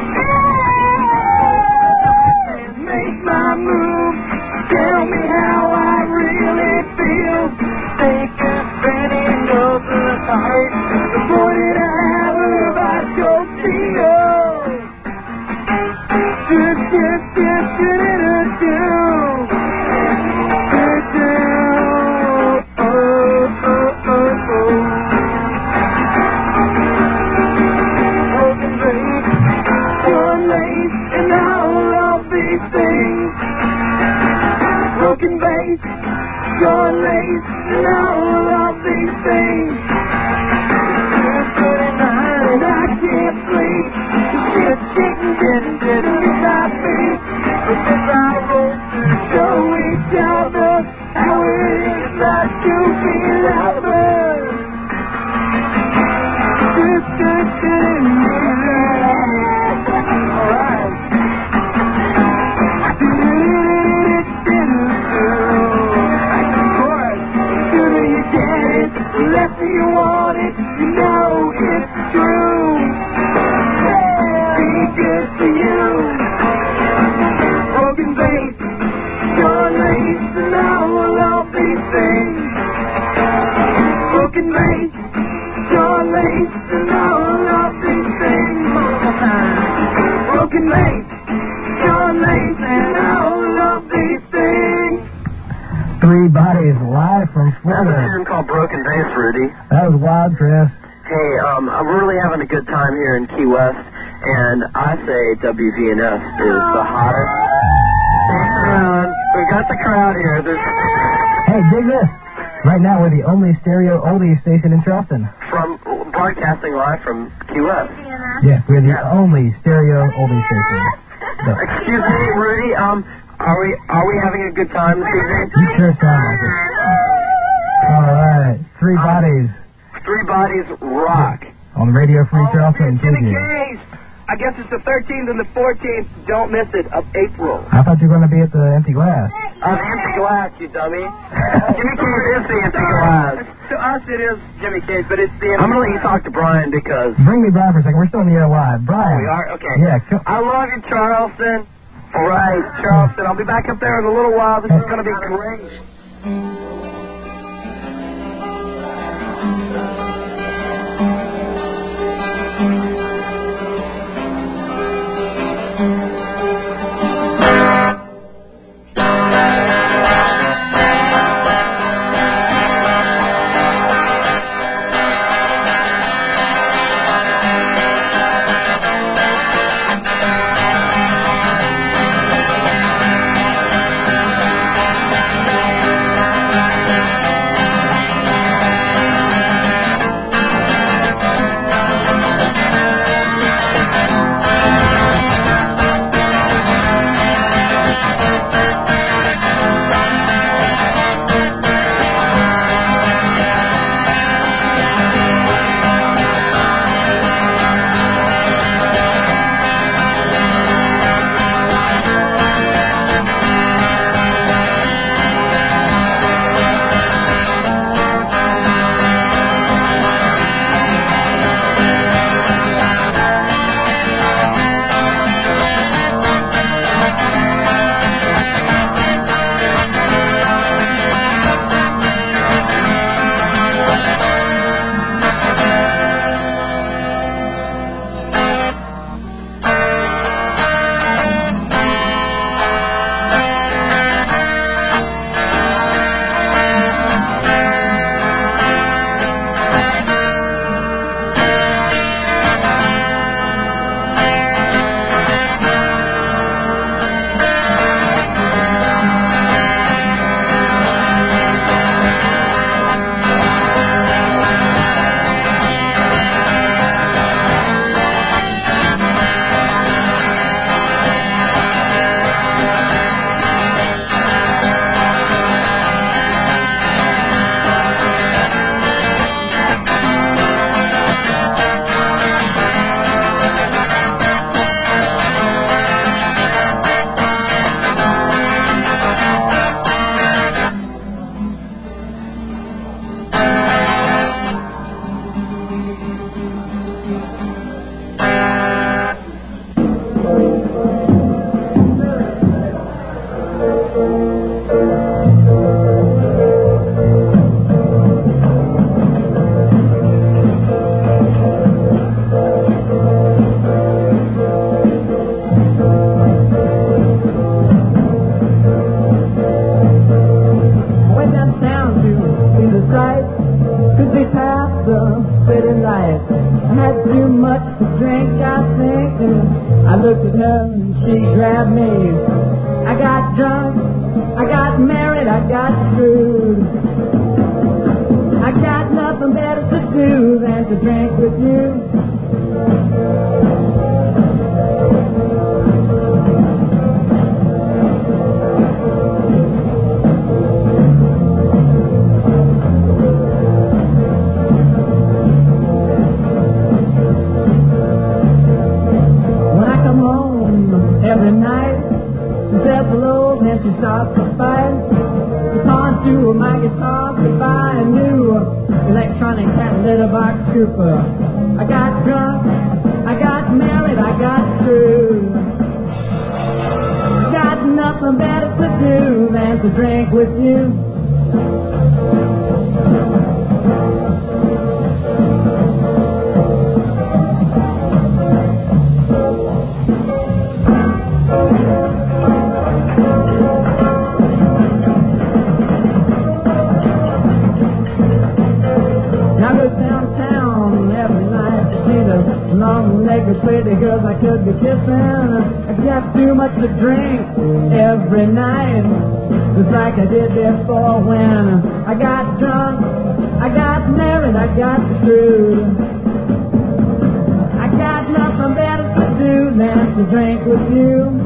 Make my move. Tell me how I really feel. Take a penny goes to the heart. The boy did I have a vodka feel. Do, do, do, do, do, do, do, do. Oh, oh, oh, oh. Broken vase, torn lace, and all of these things. Broken vase, torn lace, and all of these things. And I can't sleep. Shit, getting, getting, getting inside me. But since I wrote to show each other how it is not to be lovers. Do, do, do, do. All right. Do, do, do, do. The less you want it, you know it's true. Be good to you. Broken vase. Three Bodies live from Florida. That's a tune called Broken Vase, Rudy. That was wild, Chris. Hey, um, I'm really having a good time here in Key West, and I say W V N S is the hottest. Uh, we've got the crowd here. There's... Hey, dig this. Right now, we're the only stereo oldie station in Charleston. From broadcasting live from Key West. Yeah, we're the yeah. only stereo oldie station. So. Excuse me, Rudy. Um, are we are we having a good time this evening? You sure sound like it. All right, Three um, Bodies. Three Bodies rock. On Radio Free oh, Charleston. Jimmy Case. I guess it's the thirteenth and the fourteenth. Don't miss it, of April. I thought you were going to be at the Empty Glass. Of Empty Glass, you dummy. Jimmy Case is the Empty Glass. To us, it is Jimmy Case, but it's the Empty Glass. I'm going to let you talk to Brian because... Bring me Brian for a second. We're still in the air live. Brian. Oh, we are? Okay. Yeah. Come. I love you, Charleston. All right, Charleston. I'll be back up there in a little while. This is going to be great. pretty girls I could be kissing. I got too much to drink every night, just like I did before when I got drunk, I got married, I got screwed. I got nothing better to do than to drink with you.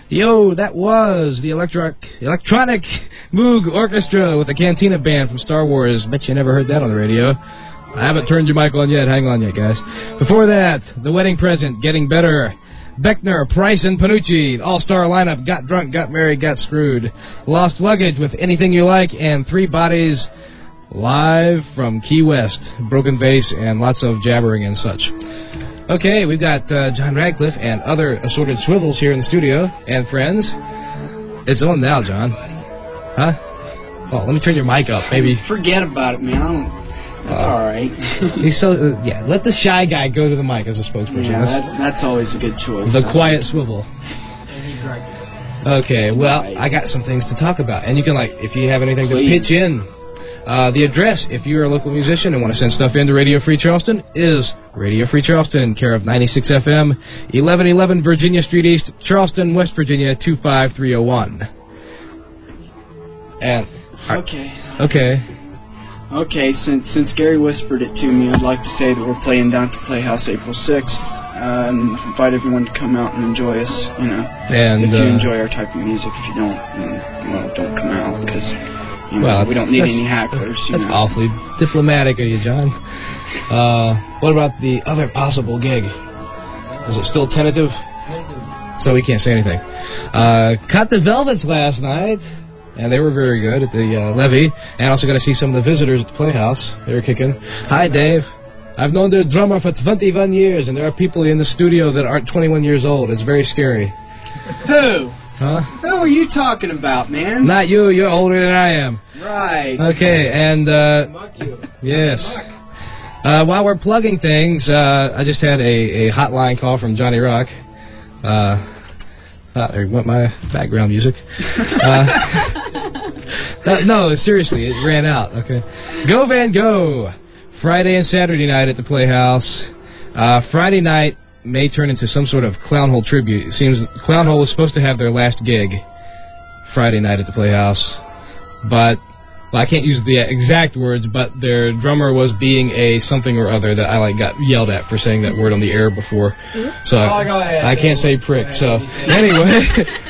Yo, that was the electric, electronic Moog Orchestra with the Cantina Band from Star Wars. Bet you never heard that on the radio. I haven't turned your mic on yet. Hang on yet, guys. Before that, The Wedding Present, Getting Better. Beckner, Price, and Panucci. All-star lineup, Got Drunk, Got Married, Got Screwed. Lost Luggage with Anything You Like, and Three Bodies live from Key West. Broken Vase and lots of jabbering and such. Okay, we've got uh, John Radcliffe and other assorted swivels here in the studio, and friends. It's on now, John. Huh? Oh, let me turn your mic up, maybe. Forget about it, man. I don't... That's uh, all right. he's so uh, yeah. Let the shy guy go to the mic as a spokesperson. Yeah, that, that's always a good choice. The quiet swivel. Okay, well, right. I got some things to talk about, and you can like if you have anything Please. to pitch in. Uh, the address, if you're a local musician and want to send stuff in to Radio Free Charleston, is Radio Free Charleston, care of ninety-six F M, eleven eleven Virginia Street East, Charleston, West Virginia, two five three oh one. And okay. Okay. Okay, since since Gary whispered it to me, I'd like to say that we're playing down at the Playhouse April sixth, uh, and invite everyone to come out and enjoy us, you know. And, if you uh, enjoy our type of music. If you don't, then, well, don't come out, because... You know, well, we don't need any hecklers. That's know. awfully diplomatic of you, John. Uh, what about the other possible gig? Is it still tentative? So we can't say anything. Uh, caught the Velvets last night, and they were very good at the uh, Levee. And also got to see some of the visitors at the Playhouse. They were kicking. Hi, Dave. I've known their drummer for twenty-one years, and there are people in the studio that aren't twenty-one years old. It's very scary. Who? Huh? Who are you talking about, man? Not you. You're older than I am. Right. Okay, and, uh... Muck you. Yes. Uh, while we're plugging things, uh, I just had a, a hotline call from Johnny Rock. Uh... Ah, there went my background music. uh, uh, no, seriously, it ran out. Okay. Go Van Go! Friday and Saturday night at the Playhouse. Uh, Friday night may turn into some sort of Clown Hole tribute. It seems Clown Hole was supposed to have their last gig Friday night at the Playhouse, but well, I can't use the exact words, but their drummer was being a something or other that I like got yelled at for saying that word on the air before. So oh, go ahead, I can't say prick. So anyway,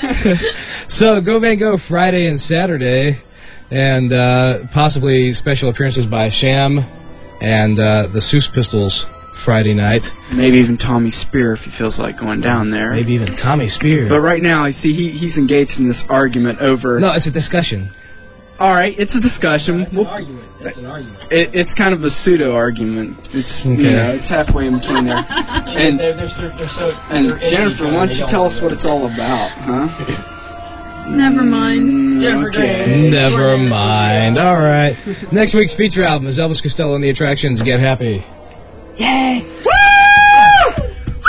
so Go Van Go Friday and Saturday, and uh, possibly special appearances by Sham and uh, the Seuss Pistols Friday night. Maybe even Tommy Spear if he feels like going down there. Maybe even Tommy Spear. But right now, I see he, he's engaged in this argument over... No, it's a discussion. All right, it's a discussion. It's an we'll, argument. It's an argument. It, it's kind of a pseudo-argument. It's, okay. you know, it's halfway in between there. And, they're, they're, they're so, and Jennifer, why don't you tell us what it's all about, huh? Never mind. Okay. Never mind. All right. Next week's feature album is Elvis Costello and the Attractions. Get happy. Yay! Woo!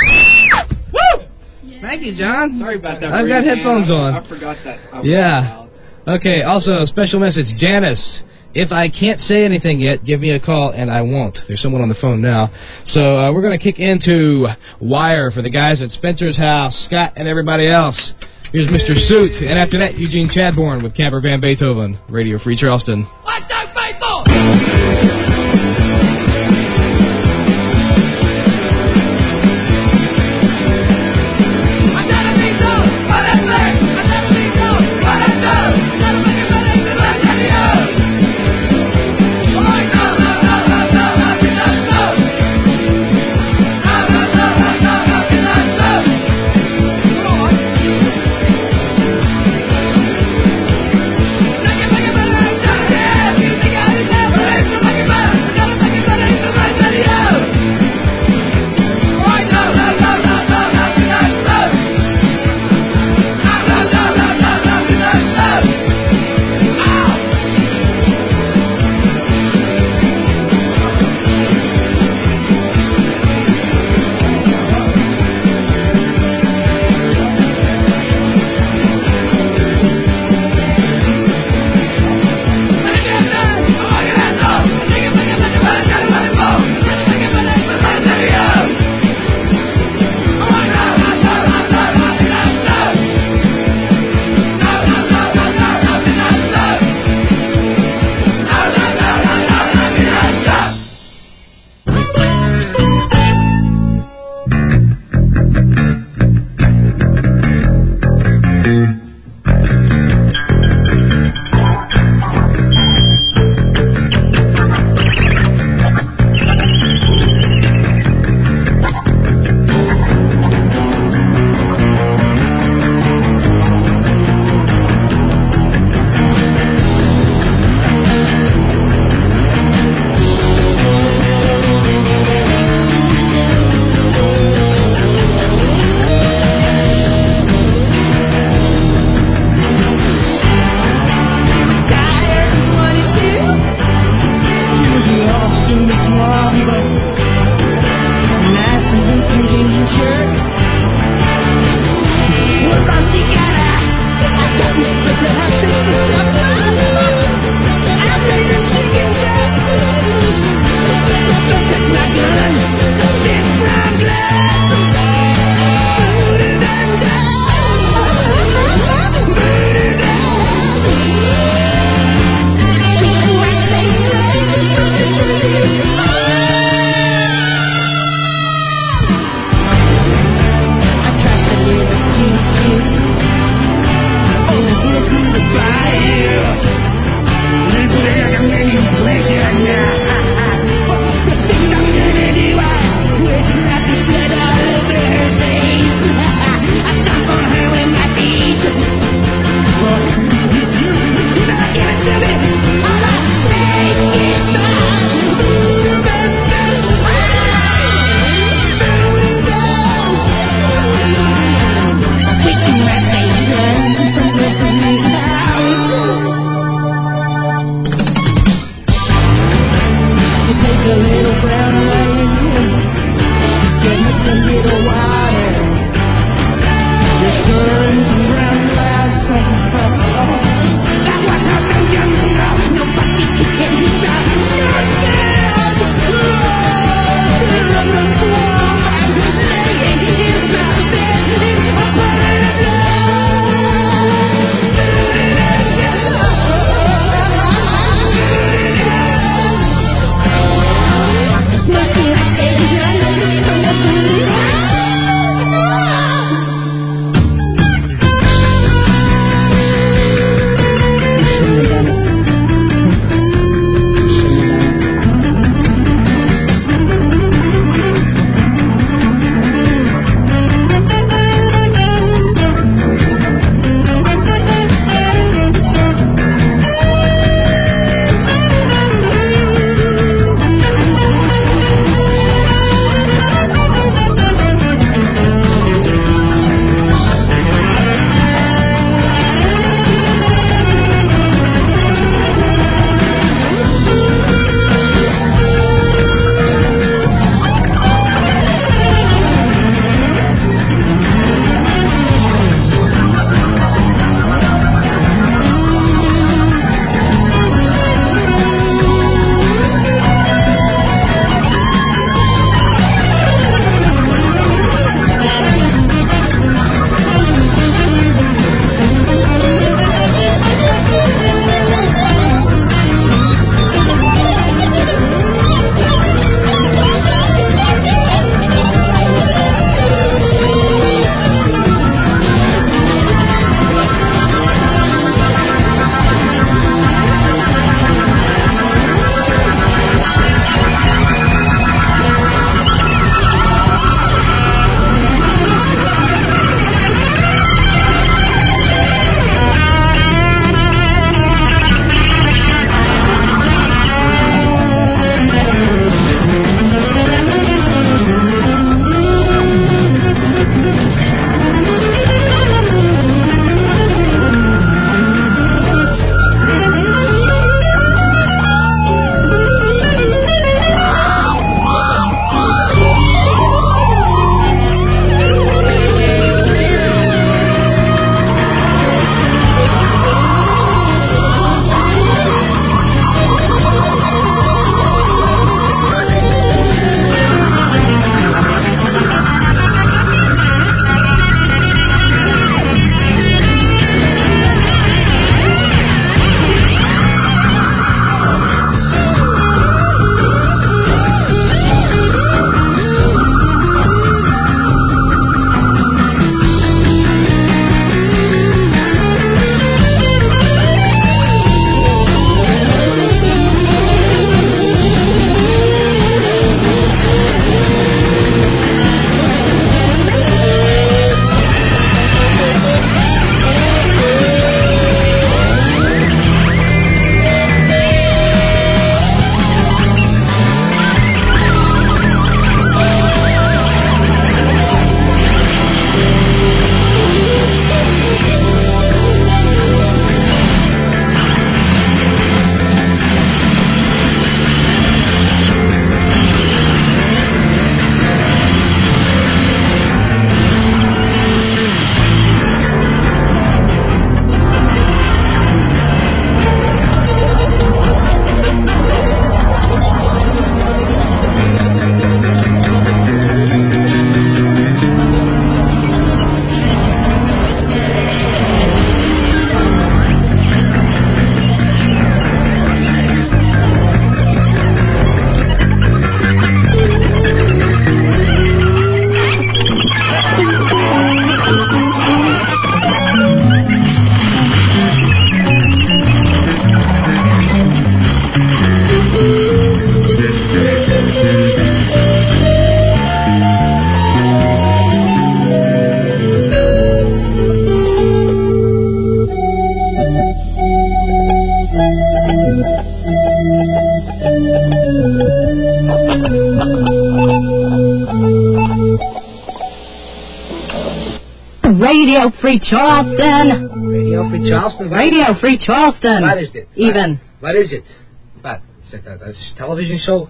Woo! Thank you, John. Sorry about that. I've got headphones on. I forgot that. I was yeah. loud. Okay, also, a special message. Janice, if I can't say anything yet, give me a call, and I won't. There's someone on the phone now. So uh, we're going to kick into Wire for the guys at Spencer's House, Scott, and everybody else. Here's Mister Suit, and after that, Eugene Chadbourne with Camper Van Beethoven, Radio Free Charleston. What the faithful? Never Free Charleston. Radio Free Charleston? Radio Free Charleston. What is it? Even. What is it? What? Is it a, a television show?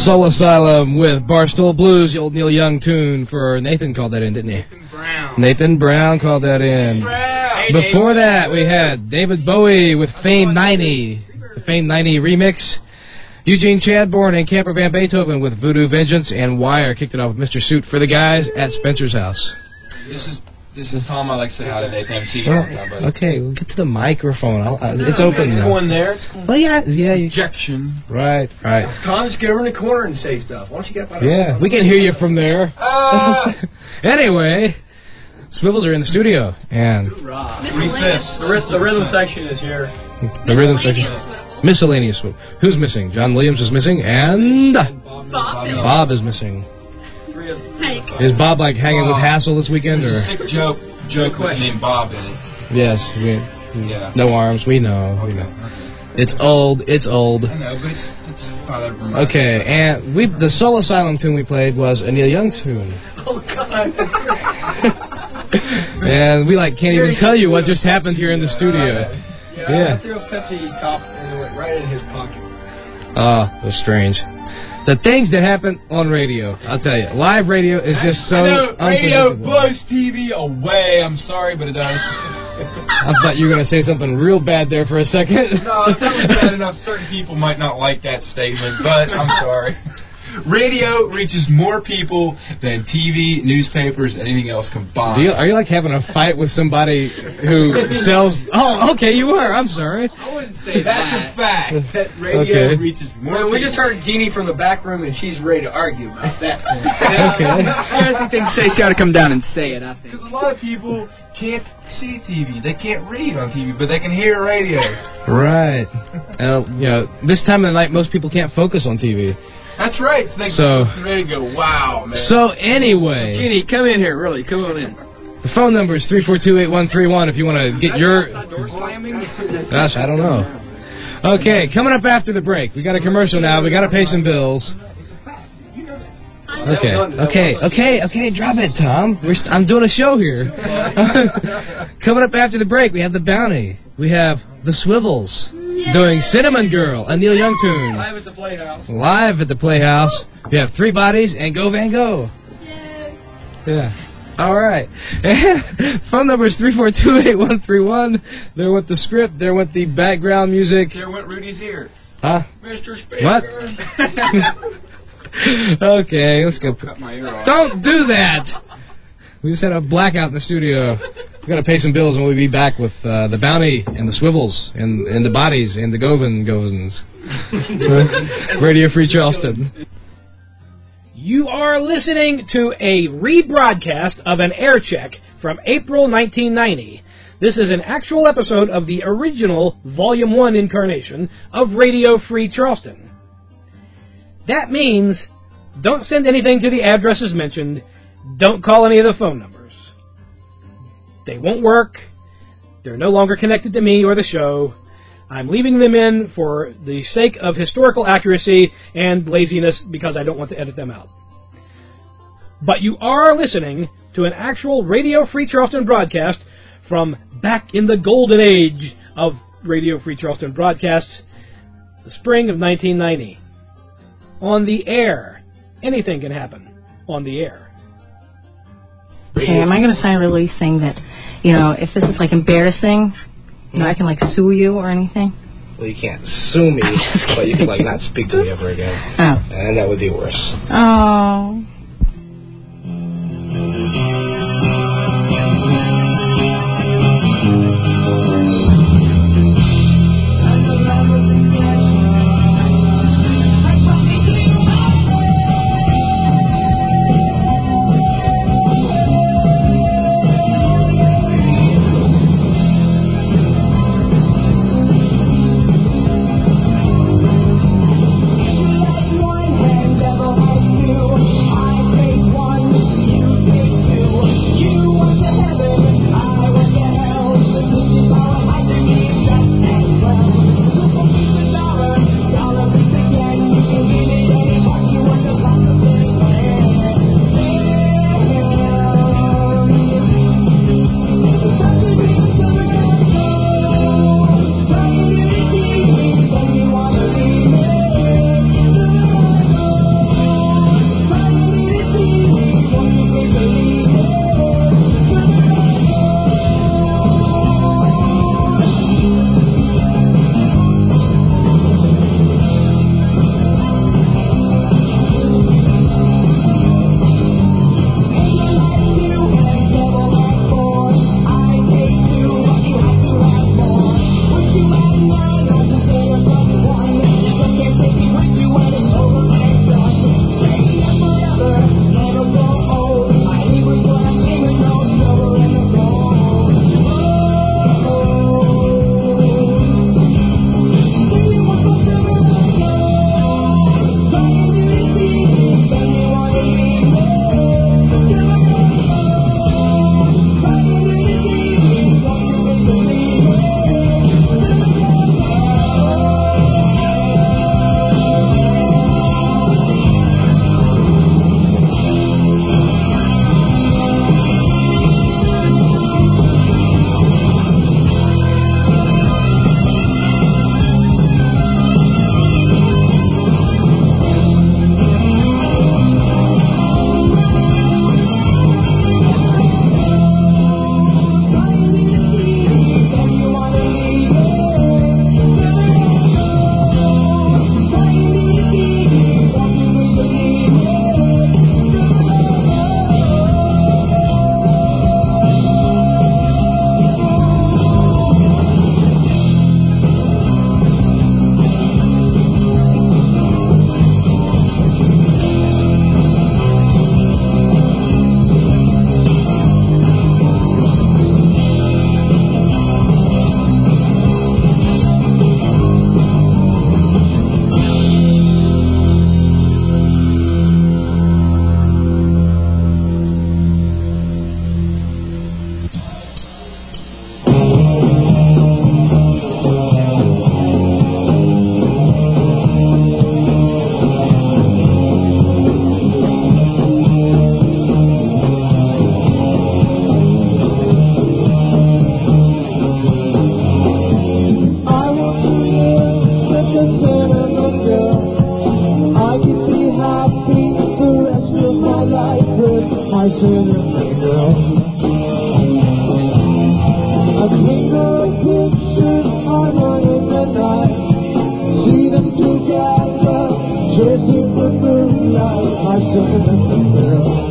Soul Asylum with Barstool Blues, the old Neil Young tune for Nathan called that in, didn't he? Nathan Brown. Nathan Brown called that in. Hey, Before Nathan. that, we had David Bowie with Fame ninety, the Fame ninety remix. Eugene Chadbourne and Camper Van Beethoven with Voodoo Vengeance, and Wire kicked it off with Mister Suit for the guys at Spencer's house. This is this is Tom. I like to say hi to Nathan. I haven't seen you Well, in a long time, buddy. okay, we'll get to the microphone. I'll, uh, it's No, open man, it's now. going there. It's going Well, yeah, yeah. You, Injection. right, right. Tom, just get over in the corner and say stuff. Why don't you get up out of Yeah, we can hear you from there. Anyway, Swivels are in the studio, and Miscellaneous. The, rhythm, the rhythm section is here. the rhythm section. Miscellaneous Swivel. Who's missing? John Williams is missing, and Bob. Bob is missing. Hey. Is Bob like hanging with Hassel this weekend, There's a or? sick joke joke with the name Bob in it. Yes, we, Yeah. no arms. We know. We know. It's old. It's old. I know, but it's it's thought I'd remind Okay, and we the Soul Asylum tune we played was a Neil Young tune, Oh, God. and we like can't even tell you what just happened here in the studio. Yeah, I Yeah. threw a Pepsi top and it went right in his pocket. Ah, it was strange. The things that happen on radio, I'll tell you, live radio is just so I know, radio unpredictable. blows T V away. I'm sorry, but it does. I thought you were going to say something real bad there for a second. No, that was bad enough. Certain people might not like that statement, but I'm sorry. Radio reaches more people than T V, newspapers, and anything else combined. Do you, are you like having a fight with somebody who sells? Oh, okay, you are. I'm sorry. I wouldn't say That's that. a fact. That radio Okay. reaches more Well, people. we just heard Jeannie from the back room, and she's ready to argue about that. Okay. She has anything to say, she ought to come down and say it, I think. Because a lot of people can't see T V. They can't read on T V, but they can hear radio. Right. Uh, you know, this time of the night, most people can't focus on T V. That's right. So they So- listen to the radio and go, wow, man. So anyway, Jeannie, come in here, really, come on in. the phone number is three four two, eight one three one if you want to get your... Door slamming? Gosh, I don't know. Okay, coming up after the break. We got a commercial now. We got to pay some bills. Okay, okay, okay, okay. Drop it, Tom. We're st- I'm doing a show here. Coming up after the break, we have the Bounty. We have the Swivels doing Cinnamon Girl, a Neil Young tune. Live at the Playhouse. Live at the Playhouse. We have Three Bodies and Go Van Gogh. Yeah. All right. Phone number is three four two, eight one three one. There went the script. There went the background music. There went Rudy's ear. Huh? Mister Speaker. What? Okay, let's go. Cut my ear off. Don't do that. We just had a blackout in the studio. We got to pay some bills, and we'll be back with uh, the Bounty and the Swivels and and the Bodies and the Govan Govans. Radio Free Charleston. You are listening to a rebroadcast of an air check from April nineteen ninety. This is an actual episode of the original Volume one incarnation of Radio Free Charleston. That means don't send anything to the addresses mentioned. Don't call any of the phone numbers. They won't work. They're no longer connected to me or the show. I'm leaving them in for the sake of historical accuracy and laziness because I don't want to edit them out. But you are listening to an actual Radio Free Charleston broadcast from back in the golden age of Radio Free Charleston broadcasts, the spring of nineteen ninety. On the air. Anything can happen on the air. Okay, am I going to sign a release saying that, you know, if this is like embarrassing, you know, I can like sue you or anything? Well, you can't sue me, but you can like not speak to me ever again. Oh. And that would be worse. Oh. Devil has you. I my cinnamon girl. I dream of pictures on one in the night. See them together, chasing the moonlight, my cinnamon girl.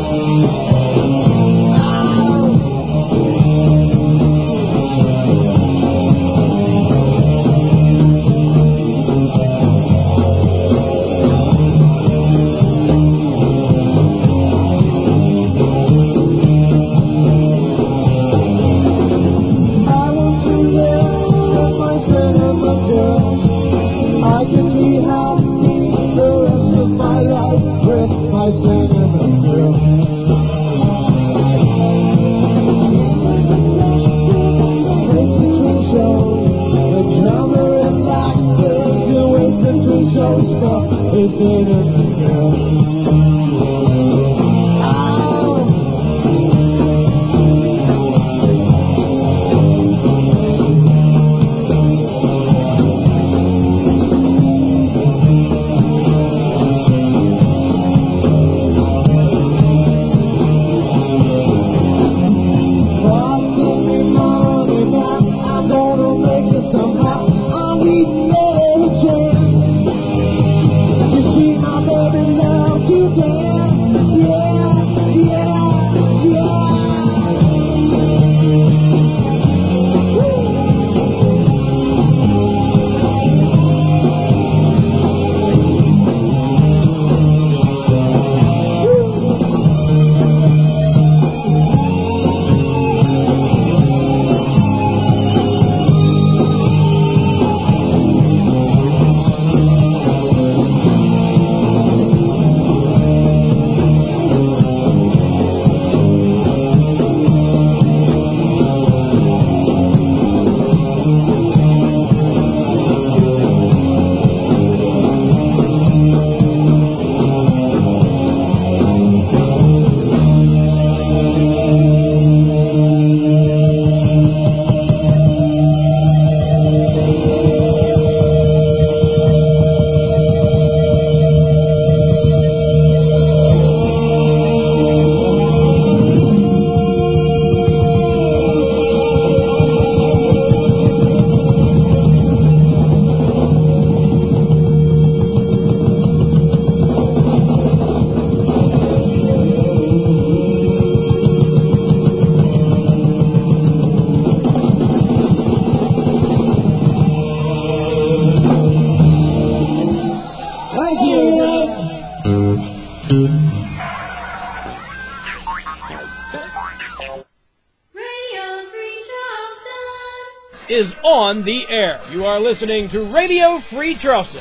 Is on the air. You are listening to Radio Free Charleston.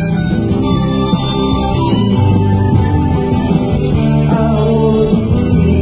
Oh,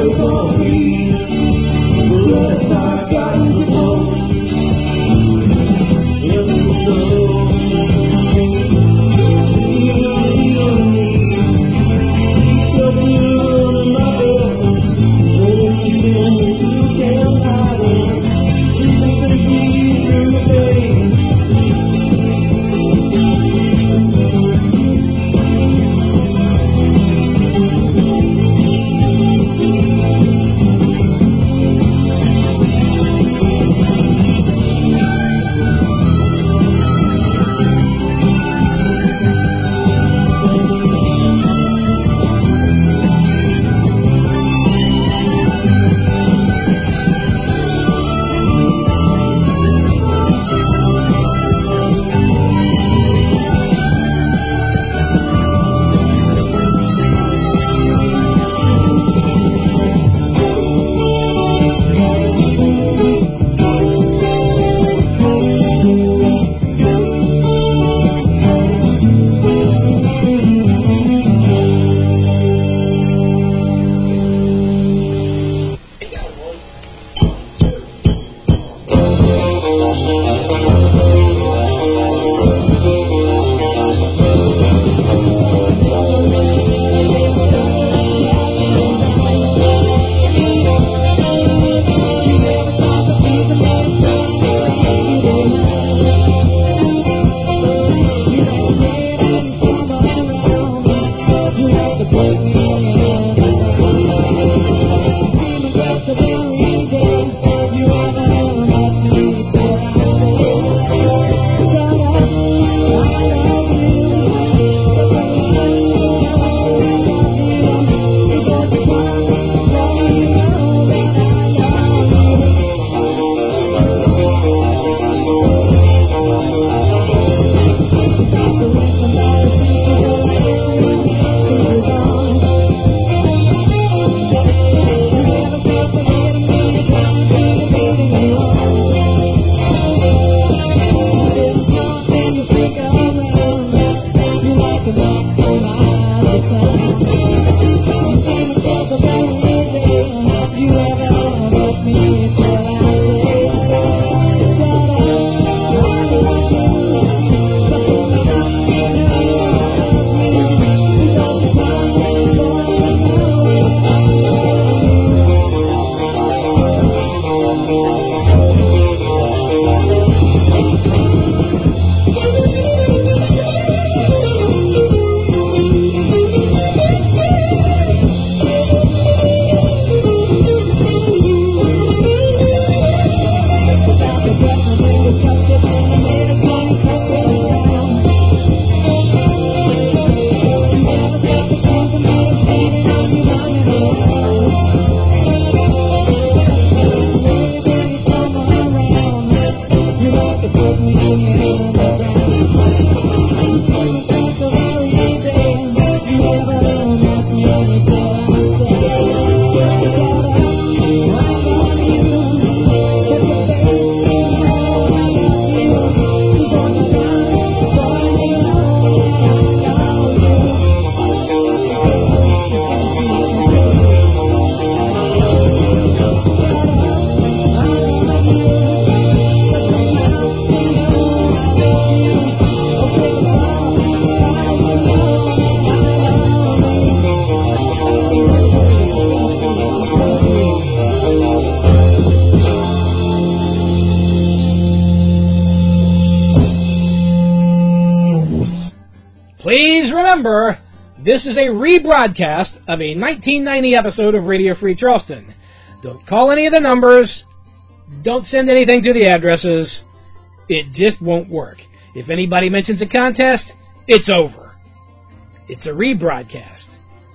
Please remember, this is a rebroadcast of a nineteen ninety episode of Radio Free Charleston. Don't call any of the numbers. Don't send anything to the addresses. It just won't work. If anybody mentions a contest, it's over. It's a rebroadcast.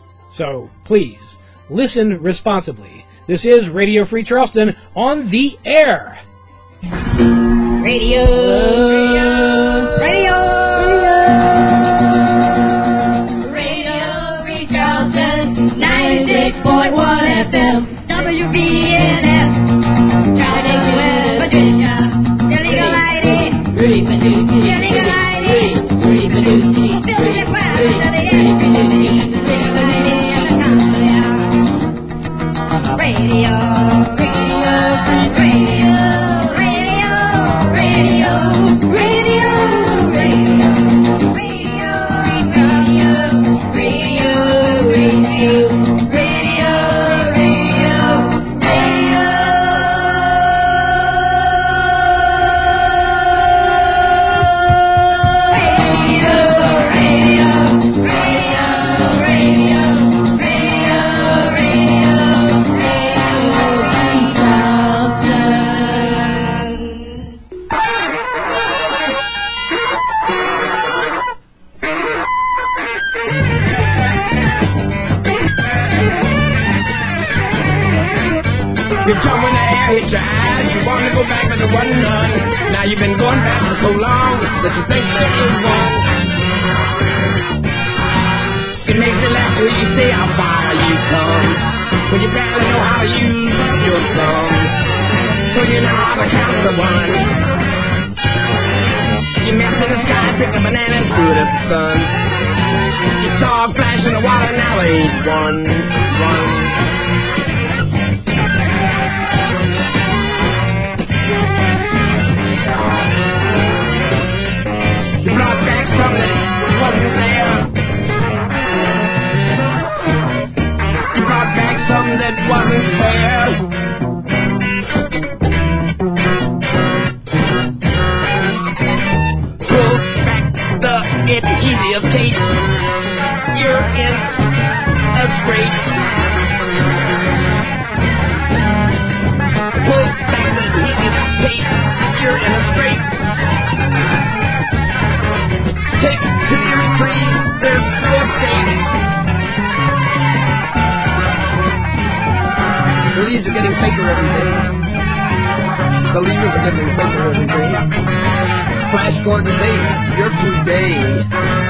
So, please, listen responsibly. This is Radio Free Charleston on the air. Radio, radio, radio, radio Free Charleston, ninety-six point one F M, W V N S, Charleston, West Virginia, Illegal Lady, Rudy Panucci, Illegal Lady, Rudy Panucci, Billy Brown, Rudy Panucci, Rudy Panucci, You jump when the air hits your eyes. You want to go back, but there wasn't none. Now you've been going back for so long that you think there is one. It makes me laugh to hear you say how far you come when you barely know how to use your thumb. So you know how to count to one. You messed in the sky, picked a banana and threw it at the sun. You saw a flash in the water, now there ain't one. One. You brought back something that wasn't there. You brought back something that wasn't fair. Pull back the adhesive tape. You're in a scrape. Pull back the adhesive tape. You're in a scrape. Take to the retreat, there's no escape. The leaves are getting faker every day. The leaves are getting faker every day. Flash Gordon's eight, you're today.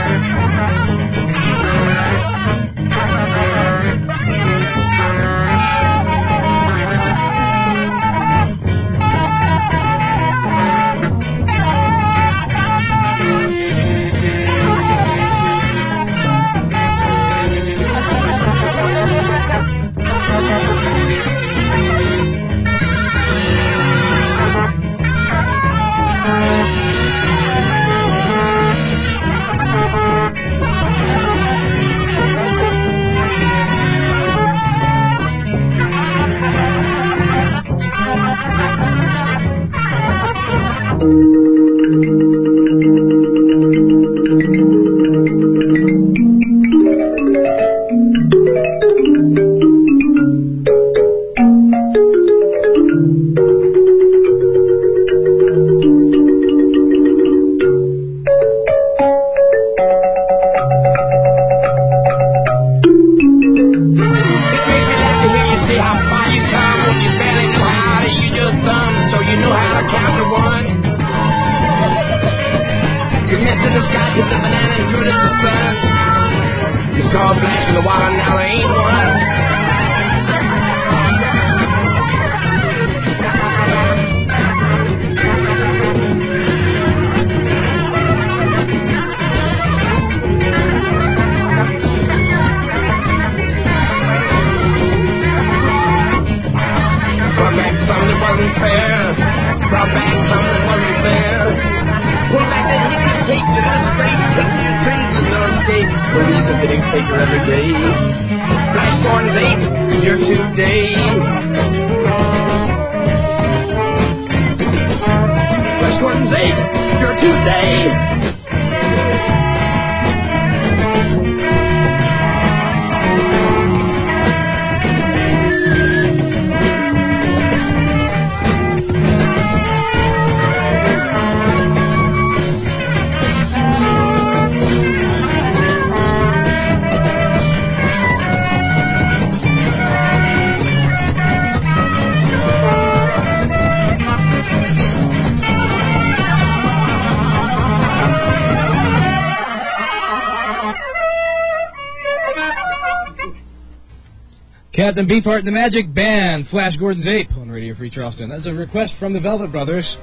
Captain Beefheart and the Magic Band, Flash Gordon's Ape on Radio Free Charleston. That's a request from the Velvet Brothers.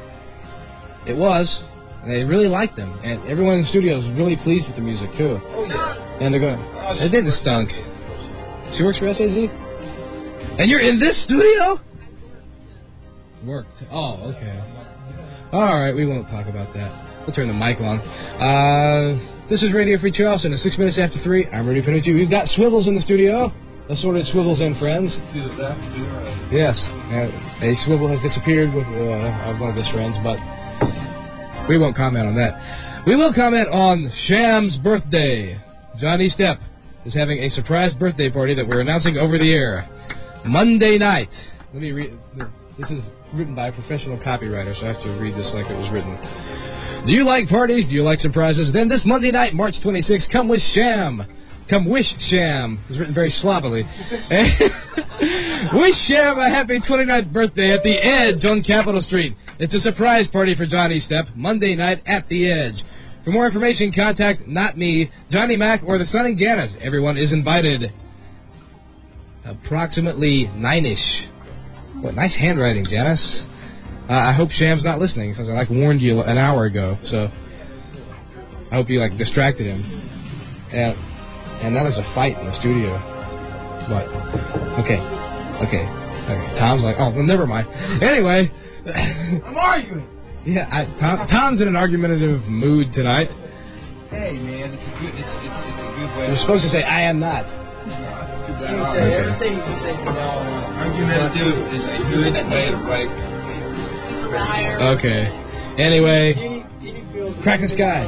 It was. And they really liked them. And everyone in the studio is really pleased with the music, too. Oh, yeah. And they're going, it didn't stunk. She works for S A Z? And you're in this studio? Worked. Oh, okay. All right, we won't talk about that. We'll turn the mic on. Uh, This is Radio Free Charleston. It's six minutes after three. I'm Rudy Panucci. We've got Swivels in the studio. Assorted Swivels and friends. To the left, to the right. Yes. Uh, a swivel has disappeared with uh, one of his friends, but we won't comment on that. We will comment on Sham's birthday. Johnny Stepp is having a surprise birthday party that we're announcing over the air. Monday night. Let me read. This is written by a professional copywriter, so I have to read this like it was written. Do you like parties? Do you like surprises? Then this Monday night, March twenty-sixth, come with Sham. Come wish Sham. It's written very sloppily. Wish Sham a happy twenty-ninth birthday at the Edge on Capitol Street. It's a surprise party for Johnny Stepp, Monday night at the Edge. For more information, contact not me, Johnny Mac, or the Stunning Janice. Everyone is invited. Approximately nine-ish. What nice handwriting, Janice. Uh, I hope Sham's not listening because I like warned you an hour ago. So I hope you like distracted him. And and now there's a fight in the studio. What? Okay, okay, okay. Tom's like, oh, well, never mind. Anyway, I'm arguing. Yeah, I, Tom, Tom's in an argumentative mood tonight. Hey man, it's a good, it's it's it's a good way. You're supposed to say I am not. No, it's too bad. You say everything you say from now on. Argumentative is a good way to write. Okay. Anyway, crack the sky.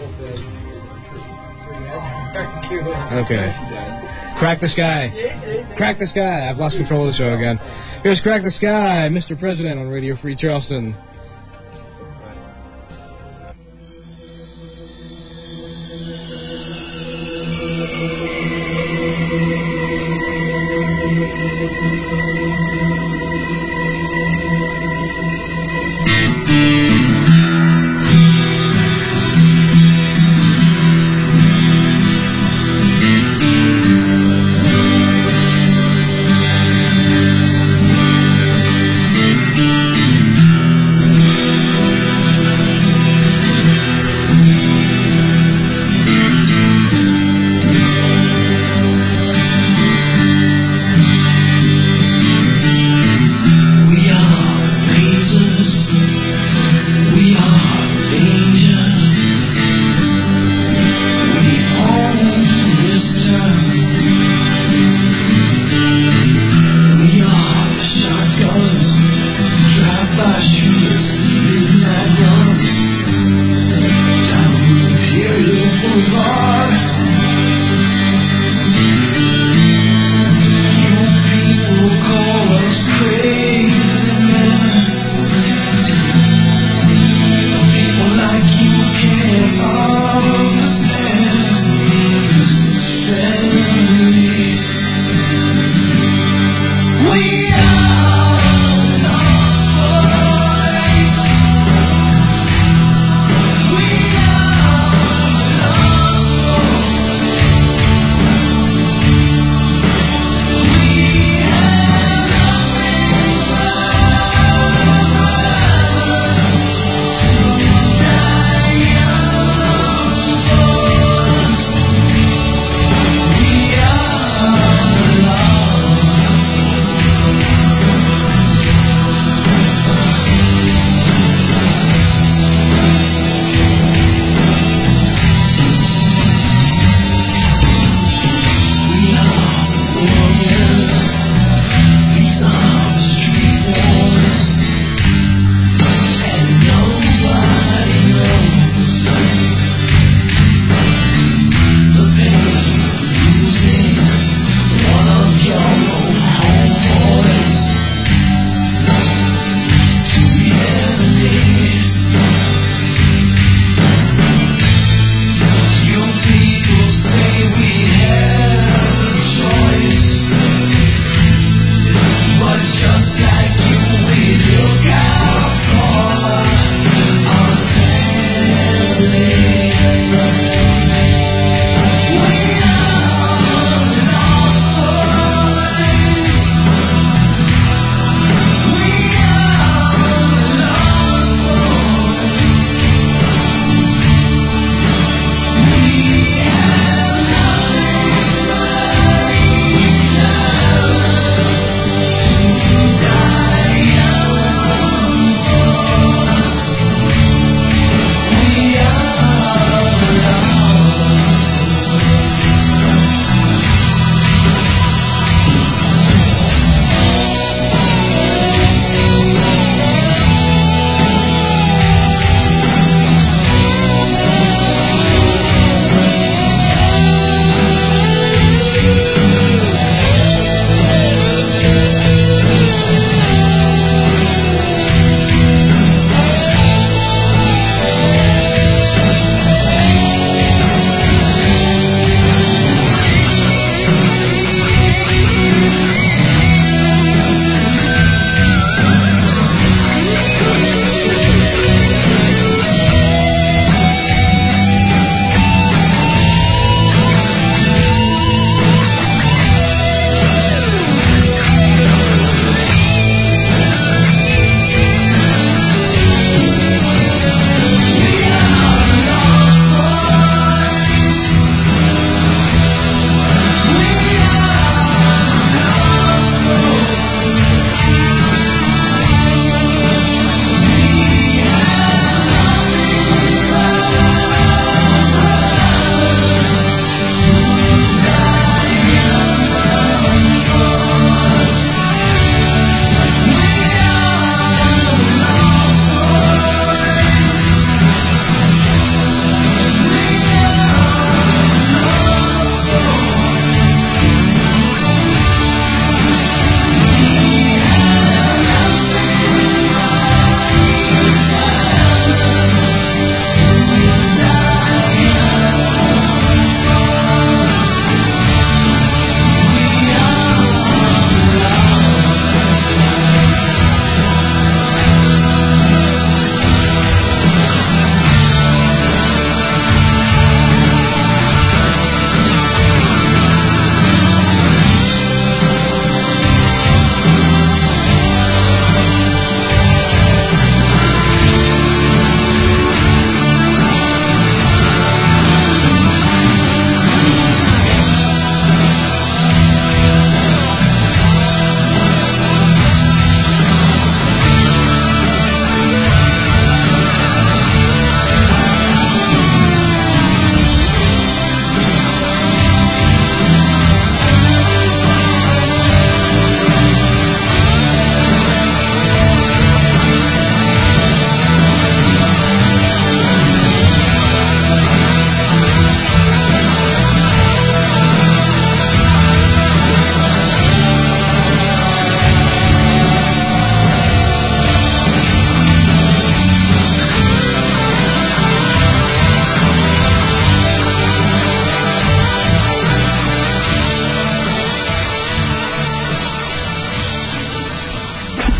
Okay. Crack the sky. Crack the sky. I've lost control of the show again. Here's Crack the Sky, Mister President on Radio Free Charleston.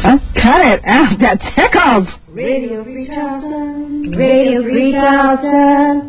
Oh, cut it out. That tickles. Radio Free Charleston. Radio Free Charleston.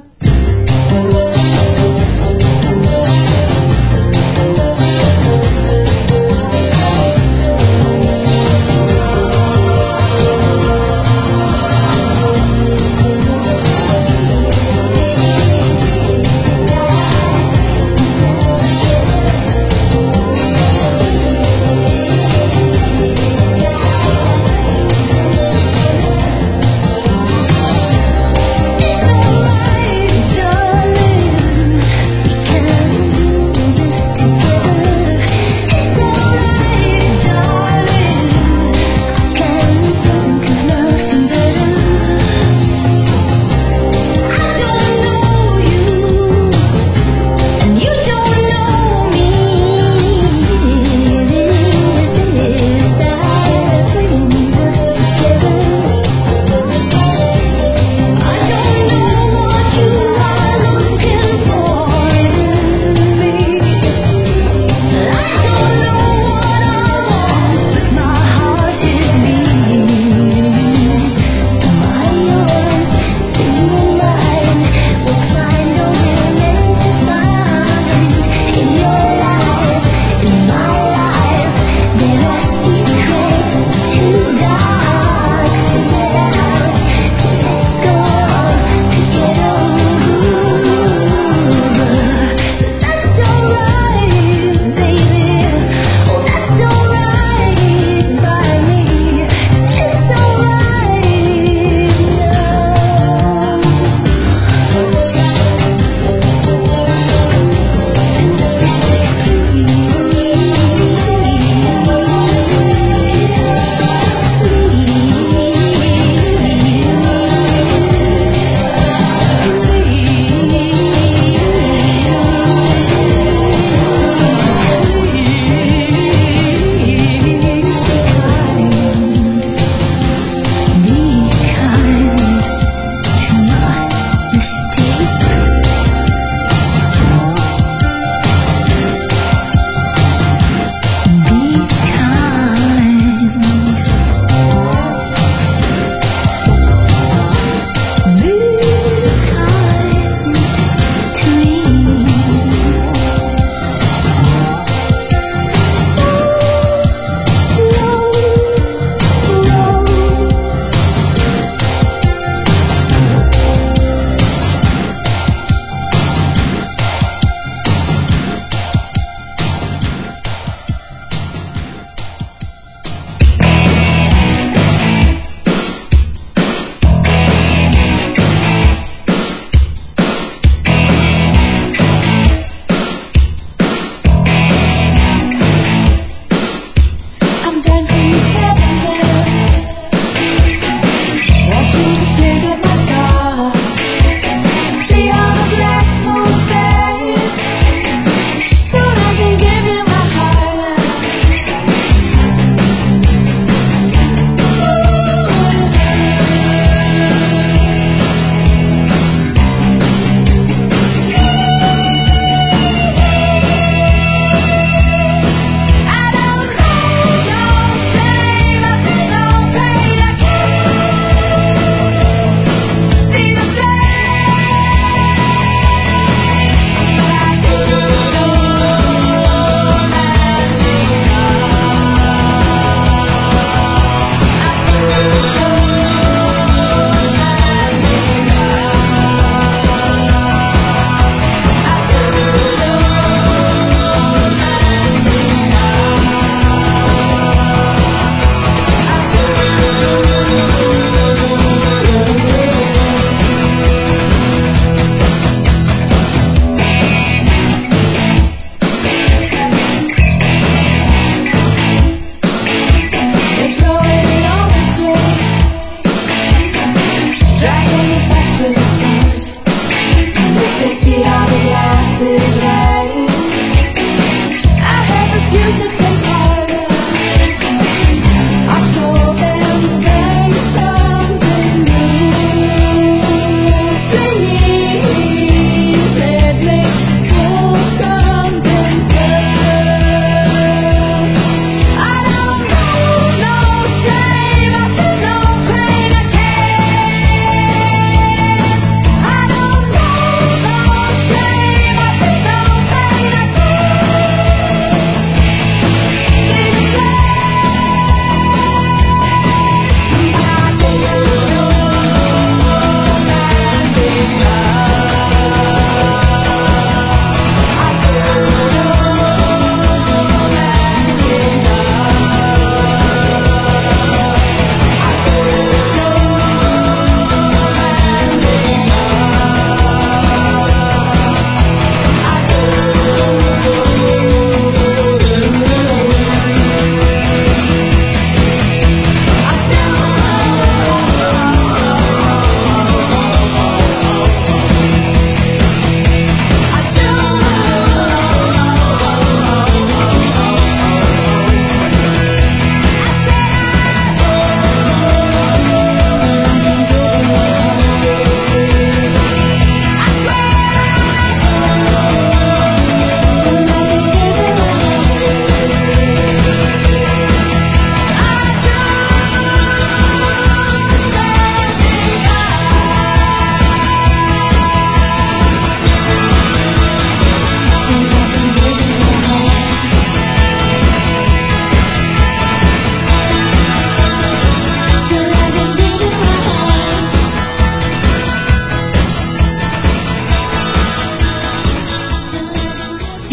Show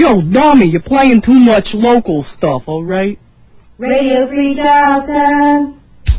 Yo, Dummy, you're playing too much local stuff, alright? Radio Free Charleston.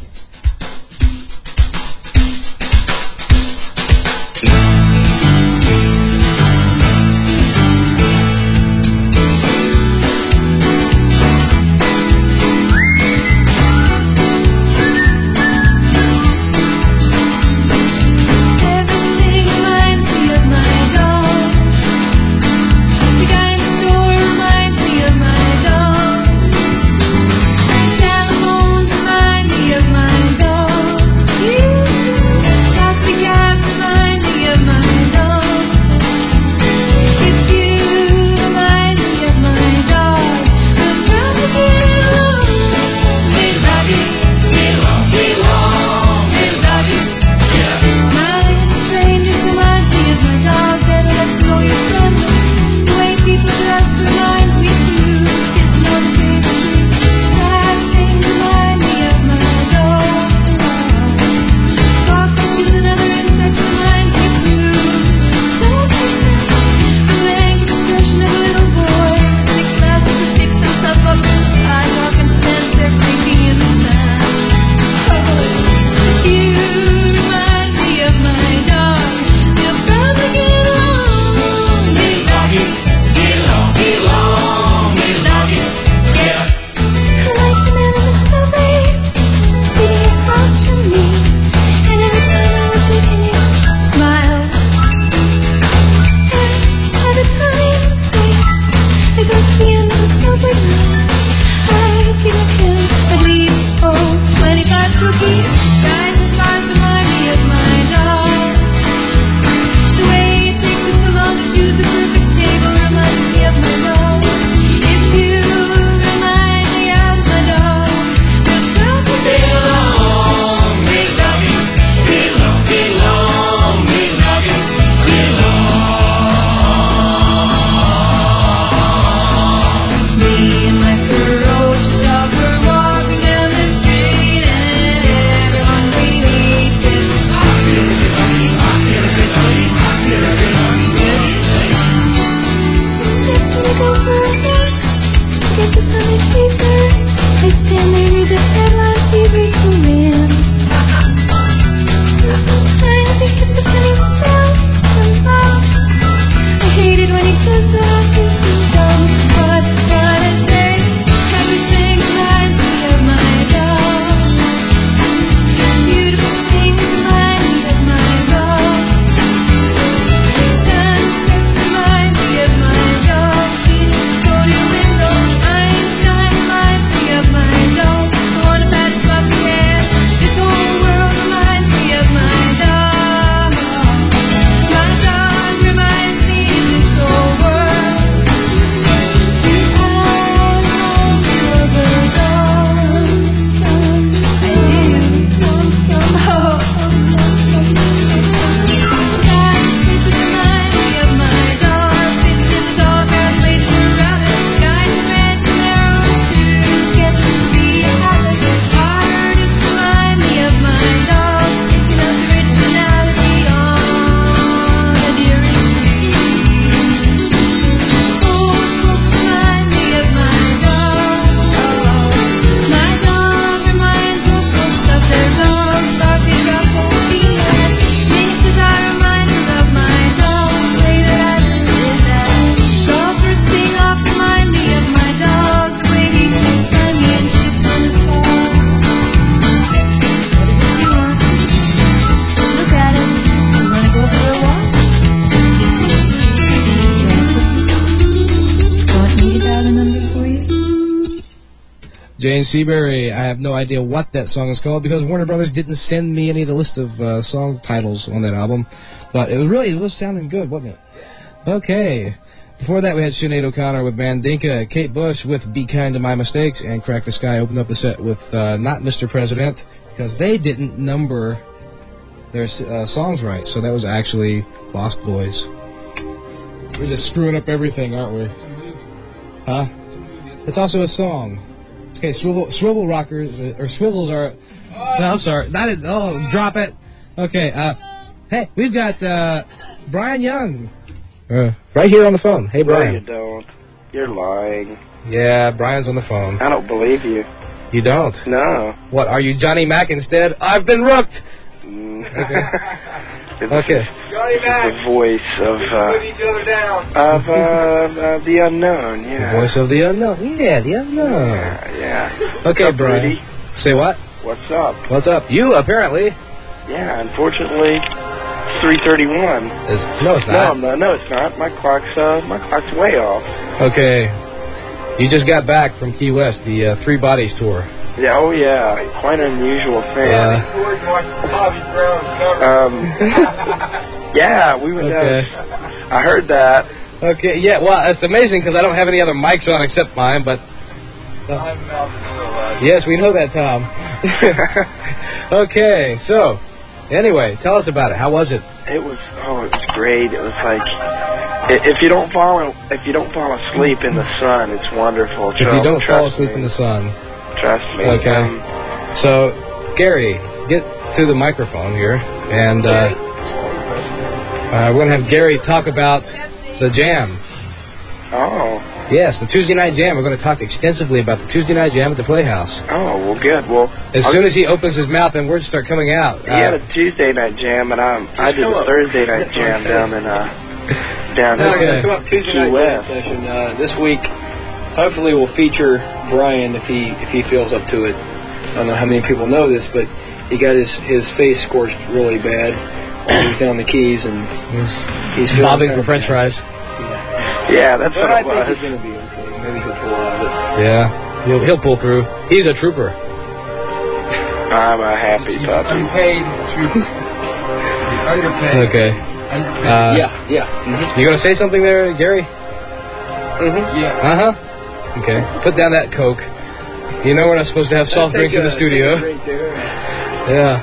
Jane Seabury. I have no idea what that song is called because Warner Brothers didn't send me any of the list of uh, song titles on that album. But it was really, it was sounding good, wasn't it? Okay. Before that, we had Sinead O'Connor with Mandinka, Kate Bush with Be Kind to My Mistakes, and Crack the Sky opened up the set with uh, Not Mister President because they didn't number their uh, songs right. So that was actually Lost Boys. We're just screwing up everything, aren't we? Huh? It's also a song. Okay, swivel, swivel rockers, or swivels are... No, I'm sorry. That is... Oh, drop it. Okay, uh... Hey, we've got, uh... Brian Young. Uh, right here on the phone. Hey, Brian. No, you don't. You're lying. Yeah, Brian's on the phone. I don't believe you. You don't? No. What, are you Johnny Mac instead? I've been rooked! Mm. Okay. Okay. Johnny Mac. The voice of, uh, Put each other down. of, uh, uh, the unknown, yeah. The voice of the unknown. Yeah, the unknown. Yeah, yeah. Okay, What's up, Brian. Rudy? Say what? What's up? What's up? You, apparently. Yeah, unfortunately, three thirty-one. Is, no, it's not. No, no, no, it's not. My clock's, uh, my clock's way off. Okay. You just got back from Key West, the uh, Three Bodies tour. Yeah, oh yeah, quite an unusual thing. Uh, um, yeah, we went okay. down. I heard that. Okay, yeah, well, it's amazing because I don't have any other mics on except mine, but... Uh, yes, we know that, Tom. Okay, so, anyway, tell us about it. How was it? It was, oh, it was great. It was like, i- if you don't fall, if you don't fall asleep in the sun, it's wonderful. If you Trust- don't fall trust asleep me. in the sun. Trust me. Okay. Um, So, Gary, get to the microphone here, and uh, uh, we're going to have Gary talk about the jam. oh. Yes, the Tuesday night jam. We're going to talk extensively about the Tuesday night jam at the Playhouse. Oh, well, good. Well, As I'll- soon as he opens his mouth, then words start coming out. he had Uh, a Tuesday night jam, and I, I did a Thursday night jam down in, uh, down in Okay. Come up Tuesday Key night jam West. session uh, this week. Hopefully, we'll feature Brian if he if he feels up to it. I don't know how many people know this, but he got his, his face scorched really bad while he was down the keys, and he's feeling bobbing kinda for French bad. fries. Yeah, that's But what I it think was. he's going to be okay. Maybe he'll pull out of it. Yeah, he'll, he'll pull through. He's a trooper. I'm a happy puppy. Unpaid. Underpaid. Okay. Uh, yeah, yeah. Mm-hmm. You going to say something there, Gary? Mm-hmm. Yeah. Uh-huh. Okay. Put down that Coke. You know we're not supposed to have soft Take drinks in a- the studio. take a drink there. Yeah.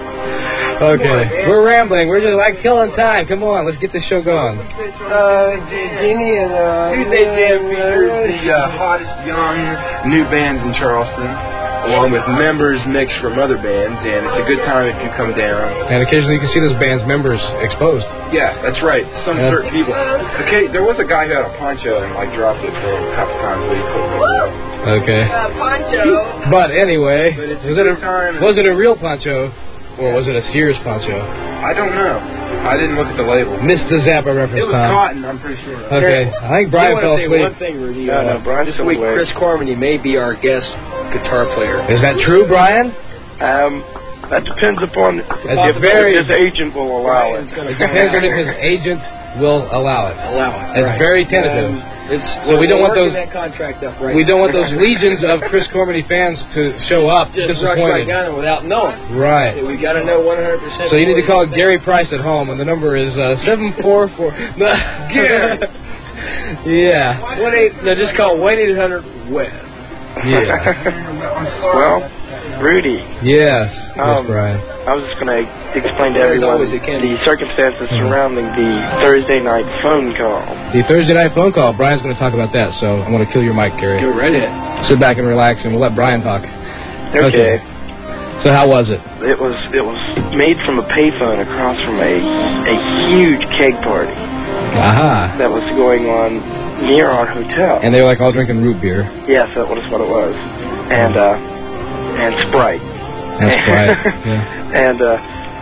Okay. We're rambling. We're just like killing time. Come on, let's get this show going. Uh, Jeannie and uh, Tuesday Jam features the uh, hottest young new bands in Charleston, along with members mixed from other bands, and it's a good time if you come down. And occasionally you can see those band's members exposed. Yeah, that's right. Some Yeah. certain people. Okay, there was a guy who had a poncho and like dropped it for a couple times, but he put it up. Okay. poncho. But anyway, But it's was a it good time. a was it a real poncho, or was it a Sears poncho? I don't know. I didn't look at the label. Missed the Zappa reference, It was Tom. cotton, I'm pretty sure. Okay, I think Brian I fell want to say one asleep. thing, Rudy. No, uh, no, Brian's this still week, awake. Chris Carmody may be our guest guitar player. Is that true, Brian? Um, that depends upon That's if, very- if his agent will allow it. Brian's gonna It depends on if his agent will allow it. allow it. It's Right. very tentative. Um, it's, So we don't we're want working those- that contract up right We now. don't want those legions of Chris Cormany fans to show up Just rush right disappointed. down without knowing. Right. So we got to know one hundred percent. So you need to call Gary Price at home, and the number is uh, seven four four. Gary. Yeah. One eight. No, just call one eight hundred web. Yeah. Well, Rudy, Yes. Yes, Um, Brian. I was just going to explain to There's everyone always a Kenny. the circumstances Mhm. surrounding the Thursday night phone call. The Thursday night phone call. Brian's going to talk about that, so I'm going to kill your mic, Gary. Go right ahead. Sit back and relax, and we'll let Brian talk. Okay. So how was it? It was it was made from a payphone across from a a huge keg party Aha. that was going on near our hotel. And they were like all drinking root beer Yes, that was what it was, and uh, and Sprite. and Sprite. Yeah. And uh,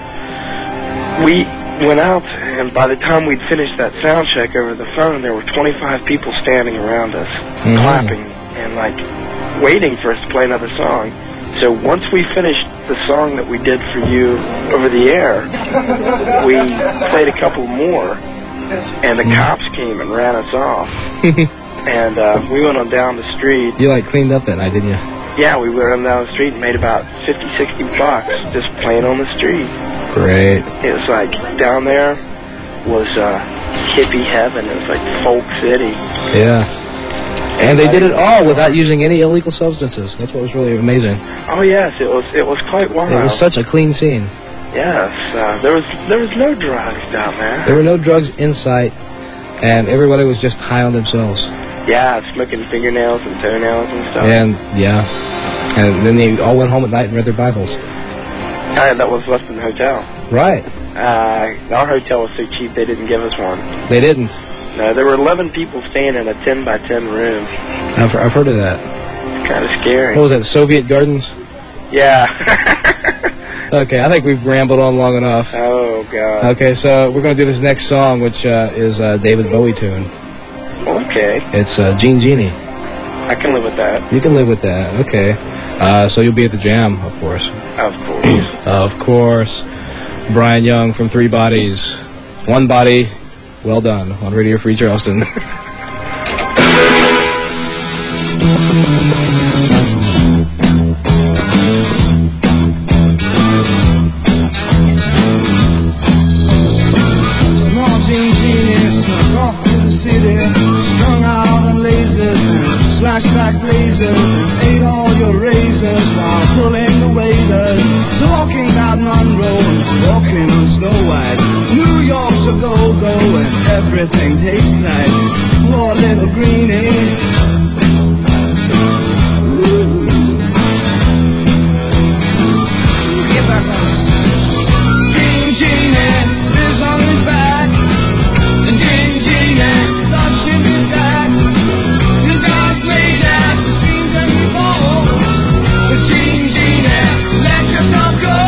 we went out, and by the time we'd finished that sound check over the phone, there were twenty-five people standing around us, Mhm. clapping and like waiting for us to play another song. So once we finished the song that we did for you over the air, we played a couple more, and the cops came and ran us off. And uh, we went on down the street. You like cleaned up that night, didn't you? Yeah, we went on down the street and made about fifty, sixty bucks just playing on the street. Great. It was like down there was uh, hippie heaven. It was like folk city. Yeah. And they did it all without using any illegal substances. That's what was really amazing. Oh yes, it was. It was quite wild. It was such a clean scene. Yes, uh, there was there was no drugs down there. There were no drugs in sight, and everybody was just high on themselves. Yeah, smoking fingernails and toenails and stuff. And, yeah. And then they all went home at night and read their Bibles. Uh, that was left in the hotel. Right. Uh, our hotel was so cheap they didn't give us one. They didn't. No, there were eleven people staying in a ten by ten room. I've, I've heard of that. It's kind of scary. What was that, Soviet Gardens? Yeah. Okay, I think we've rambled on long enough. Oh, God. Okay, so we're going to do this next song, which uh, is a David Bowie tune. Okay. It's uh, Jean Genie. I can live with that. You can live with that, okay. Uh, so you'll be at the Jam, of course. Of course. Of course. Brian Young from Three Bodies. One Body, well done, on Radio Free Charleston. Small Jean Genie snuck off to the city, strung out on lasers and slashed back blazers, and ate all your razors while pulling the waiters, talking about Monroe and walking on Snow White. New York's a go-go and everything tastes nice. Poor little greenie. Ooh. Get back on. Jean Genie lives on his back. And Jean Genie loves chimney stacks. His outrageous and screams and he falls. But Jean Genie, let yourself go.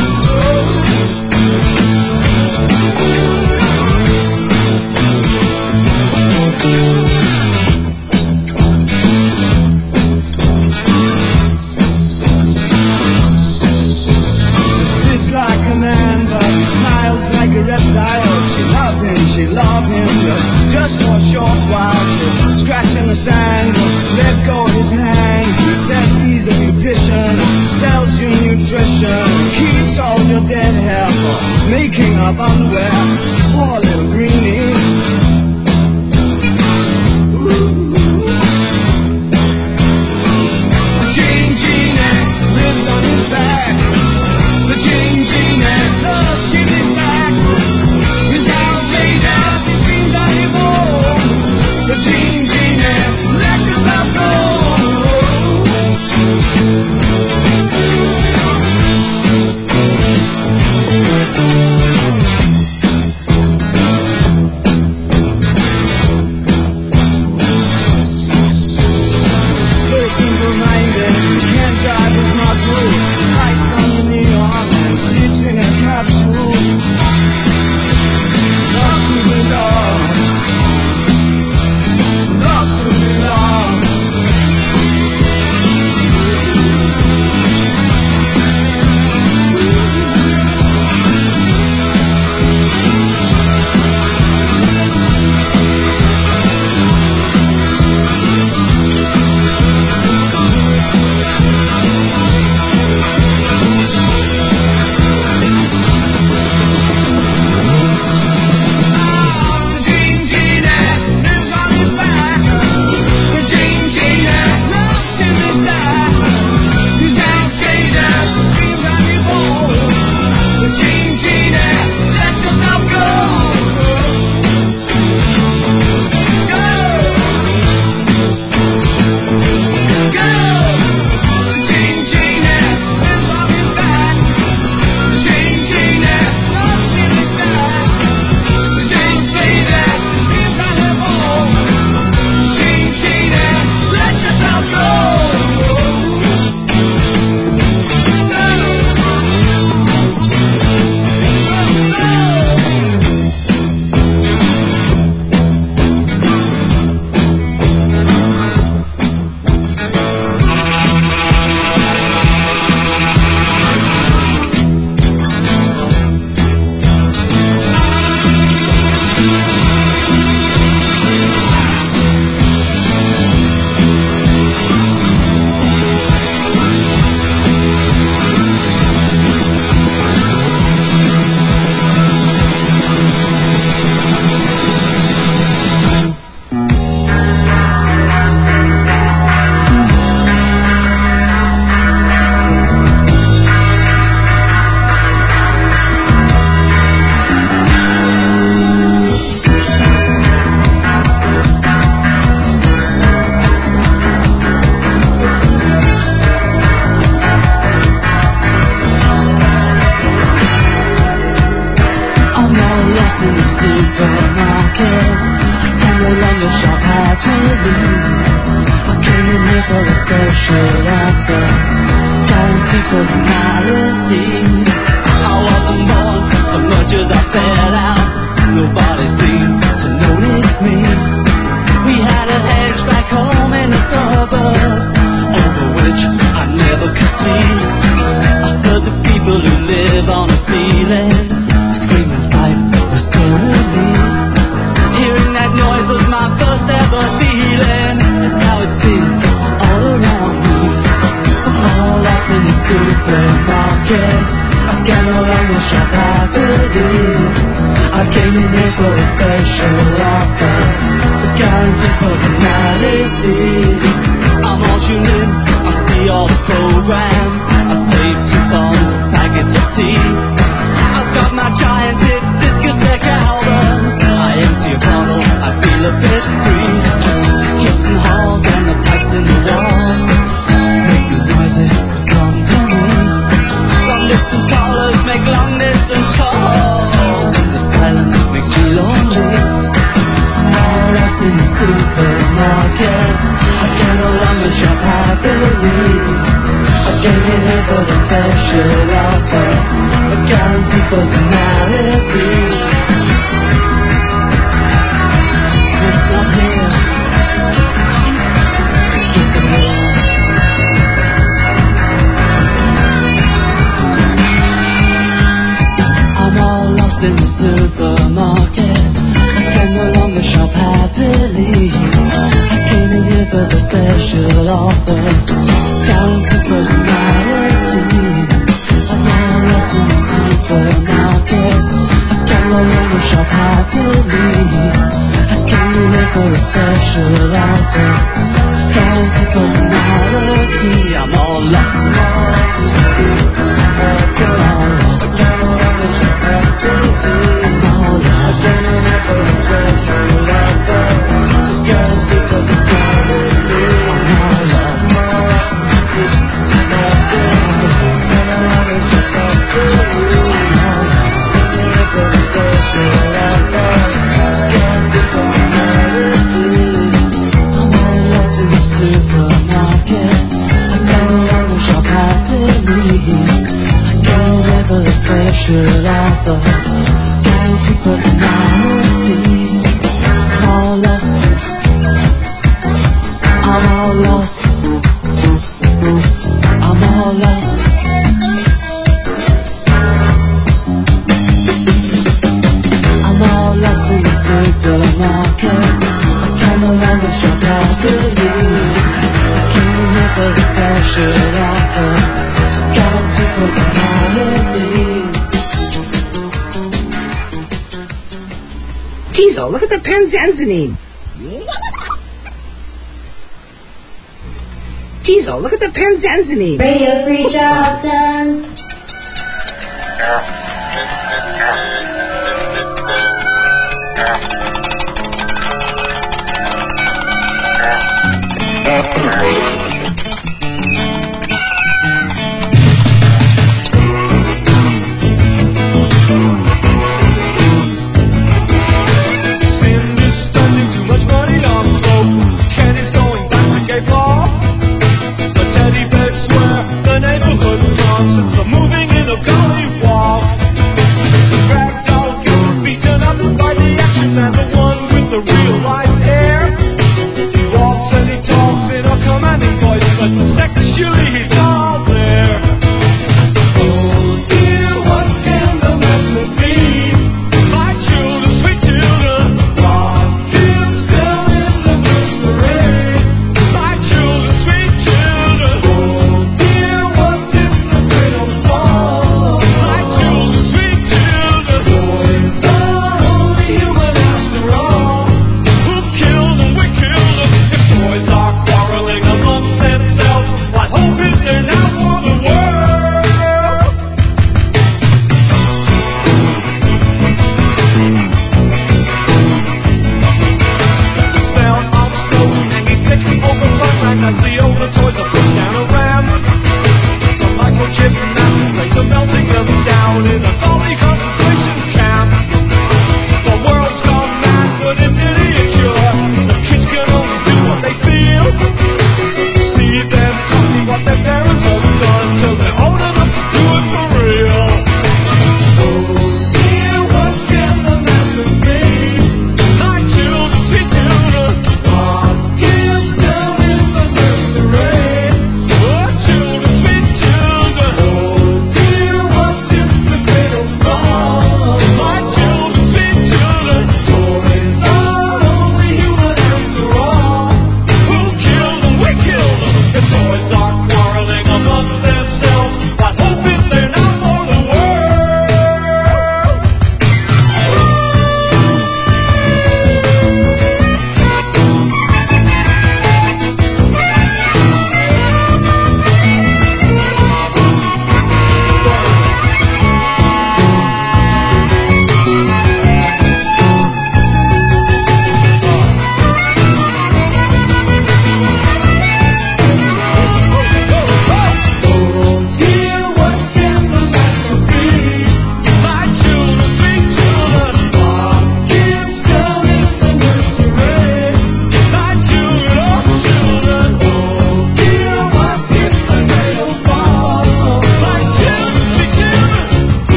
Sits like a man, but he smiles like a reptile. She loved him, she loved him, but just for a short while. She scratched in the sand, let go of his hand. He says he's a beautician, sells you nutrition, keeps all your dead hair for making up underwear. Poor little greenie. Jean Genie lives on his back. The Jean Genie loves chimney stacks. His outrageous, he screams out he moans. The Jean Genie, let yourself go. So simple-minded, can't drive his model. Lights on the neon and sleeps in a capsule. Loves to belong. Loves to belong. special offer, guaranteed personality. I wasn't born so much as I fell out. Nobody seemed to notice me. We had a hedge back home in the suburb, over which I never could see. I heard the people who live on the ceiling scream and fight hysterically. Hearing that noise was my first ever feeling. That's how it's been all around me. I'm all lost in the supermarket. I can no longer shop happily. I came in here for a special offer, a guaranteed personality. I'm all tuned in, I see all the programs, I save coupons, packets of tea. I've got my giant hit discotheque album. I empty a bottle, I feel a bit free. Kids in halls and the pipes in the walls make the noises come to me. Some distant callers make long distance calls, and the silence makes me lonely. All lost in the supermarket, I can no longer shop happily. I came in here for the special offer, a guaranteed personality. It's not here. Yes, it will. I'm all lost in the supermarket. I can no longer shop happily. I came in here for the special offer, guaranteed personality. I'm all lost in the supermarket. I can no longer shop happily. I came in here for a special offer, guaranteed personality. I'm all lost in the supermarket. All lost. I can no longer shop happily. I'm all lost. I came in here for a special offer, guaranteed personality. I'm all lost. I'm all lost in the supermarket. I can no longer shop happily. I'm all lost. I came in here for a special offer, guaranteed personality. I'm all lost in the supermarket. I can no longer shop happily. I came here for a special offer, guaranteed personality. I'm all lost. I'm all lost. I'm all lost. I'm all lost in the supermarket. I can no longer shop happily. I came here for a special offer, guaranteed personality. Tizo, look at the Penzanzanine. Tizo, look at the Penzanzanine. Radio Free Charleston. Cindy's spending too much money on clothes. Kenny's going back to gay bar. The teddy bears swear the neighborhood's gone since the moving in of Golly Wall. The rag doll gets beaten up by the action man, the one with the real life hair. He walks and he talks in a commanding voice, but sexually he's not there. Oh dear, what can the matter be? My children, sweet children, God gives them in the nursery. My children, sweet children. Oh dear, what if the cradle falls? My children, sweet children. Toys are only human after all. Who killed them? We killed them. If toys are quarreling amongst themselves, what hope is there now for the world? The smell of snow hanging thick over farmland as the older toys are pushed down a ramp. The microchip master race are melting them down in a Golly concentration camp. The world's gone mad, but in miniature. The kids can only do what they feel. See the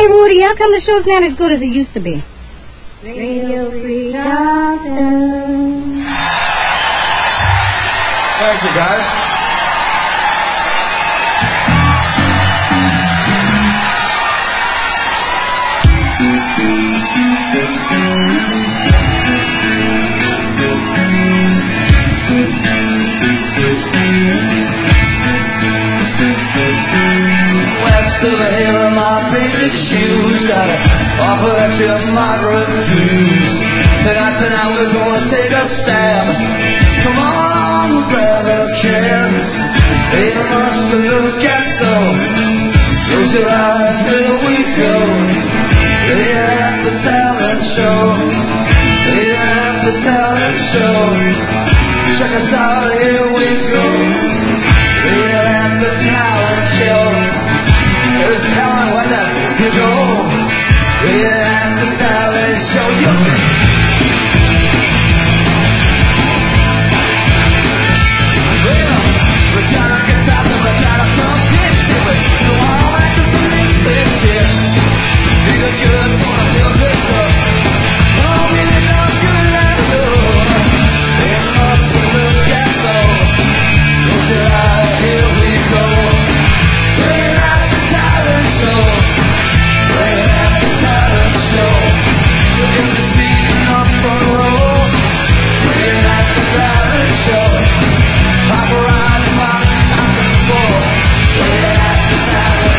Hey, Woody, how come the show's not as good as it used to be? Radio Free Charleston. Thank you, guys. West of the hill in my painted shoes, got an offer that you might refuse. Tonight, tonight we're gonna take a stab. Come on, we'll grab a can. Ain't much to look at, so close your eyes, here we go. We're at the talent show. We're at the talent show. Check us out, here we go. We're at the talent show. Every talent, why not? You go. We're at the talent show. Your turn. Well, we're trying to get out and we're trying to come Dixie. We go all back to some Dixie shit. These are good for the hills and stuff. Oh, we need no good at all. They must look at so. Close your eyes, here we go. We're at the talent show. We're at the talent show. We're in the seat in the front row. We're at the talent show. Pop around and pop out and forth. We're at the talent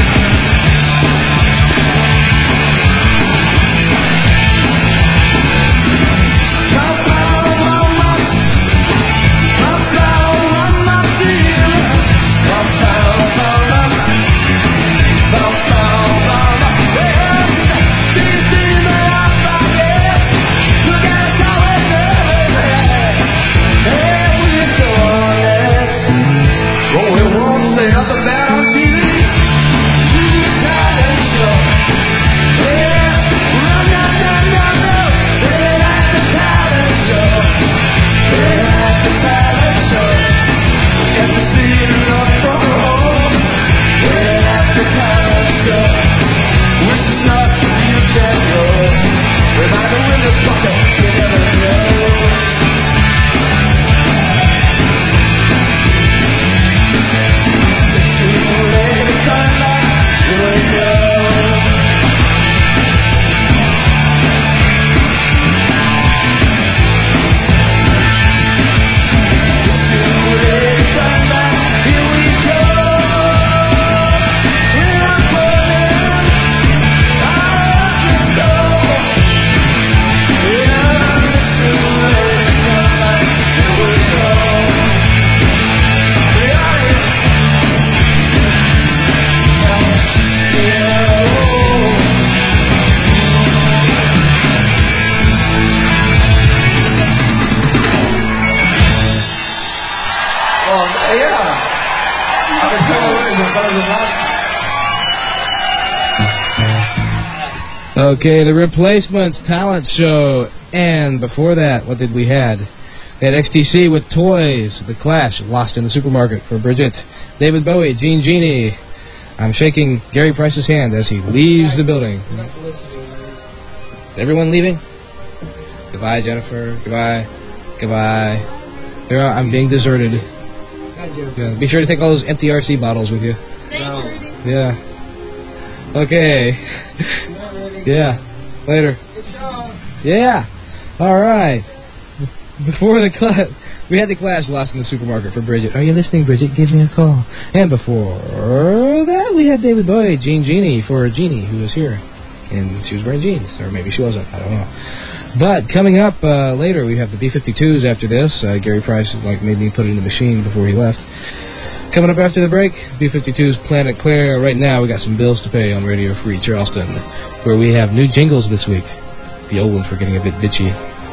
Pop out, mama. Pop out, mama, dear. Pop out, mama. Pop out, mama. Well, do you see the life I guess? Look at us how we're living. Hey, we're so honest. Well, we won't say nothing bad on T V. The talent show. Yeah, no, no, no, no, no. We're at the talent show. We're at the talent show. Get to see it in the front row. We're at the talent show. Which is not the future, no. We're by the windows, fucker. You never know. See you later, come back. Here we go. See you later, come back. Here we go. We're unfolding our soul. Yeah, see you later, come back. Here we go. We are here. Oh, yeah. I've been telling you, but better than last. Okay, the Replacements Talent Show. And before that, what did we had? We had X T C with Toys, The Clash, Lost in the Supermarket for Bridget, David Bowie, Gene Genie. I'm shaking Gary Price's hand as he leaves the building. Is everyone leaving? Goodbye, Jennifer. Goodbye. Goodbye. Here, I'm being deserted. Yeah, be sure to take all those empty R C bottles with you. Thanks, Rudy. Yeah. Okay. Yeah. Later. Yeah. All right. Before the class, we had the Clash, Lost in the Supermarket for Bridget. Are you listening, Bridget? Give me a call. And before that, we had David Bowie, Gene Genie for Jeannie, who was here. And she was wearing jeans. Or maybe she wasn't. I don't know. But coming up uh, later, we have the B fifty-twos after this. Uh, Gary Price like made me put it in the machine before he left. Coming up after the break, B fifty-two's Planet Claire. Right now, we got some bills to pay on Radio Free Charleston, where we have new jingles this week. The old ones were getting a bit bitchy.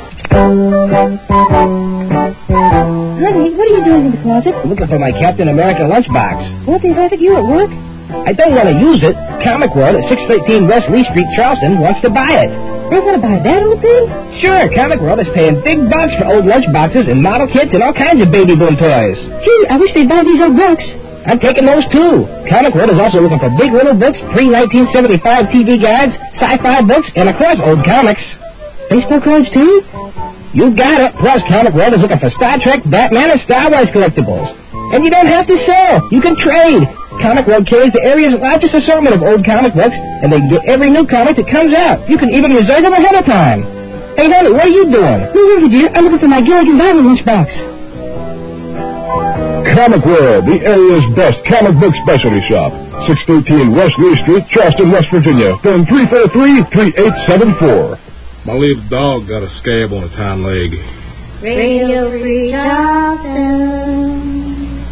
Honey, what are you doing in the closet? I'm looking for my Captain America lunchbox. What, they laugh at you at work? I don't want to use it. Comic World at six thirteen West Lee Street, Charleston, wants to buy it. They want to buy that old thing? Sure, Comic World is paying big bucks for old lunchboxes and model kits and all kinds of baby boom toys. Gee, I wish they'd buy these old books. I'm taking those too. Comic World is also looking for big little books, pre nineteen seventy-five T V guides, sci-fi books, and of course old comics. Baseball cards too? You got it. Plus, Comic World is looking for Star Trek, Batman, and Star Wars collectibles. And you don't have to sell. You can trade. Comic World carries the area's largest assortment of old comic books, and they can get every new comic that comes out. You can even reserve them ahead of time. Hey, honey, what are you doing? No, dear. I'm looking for my Gilligan's Island lunchbox. Comic World, the area's best comic book specialty shop. six thirteen West Lee Street, Charleston, West Virginia. Phone three four three, three eight seven four. My little dog got a scab on its hind leg. Radio Free Charleston.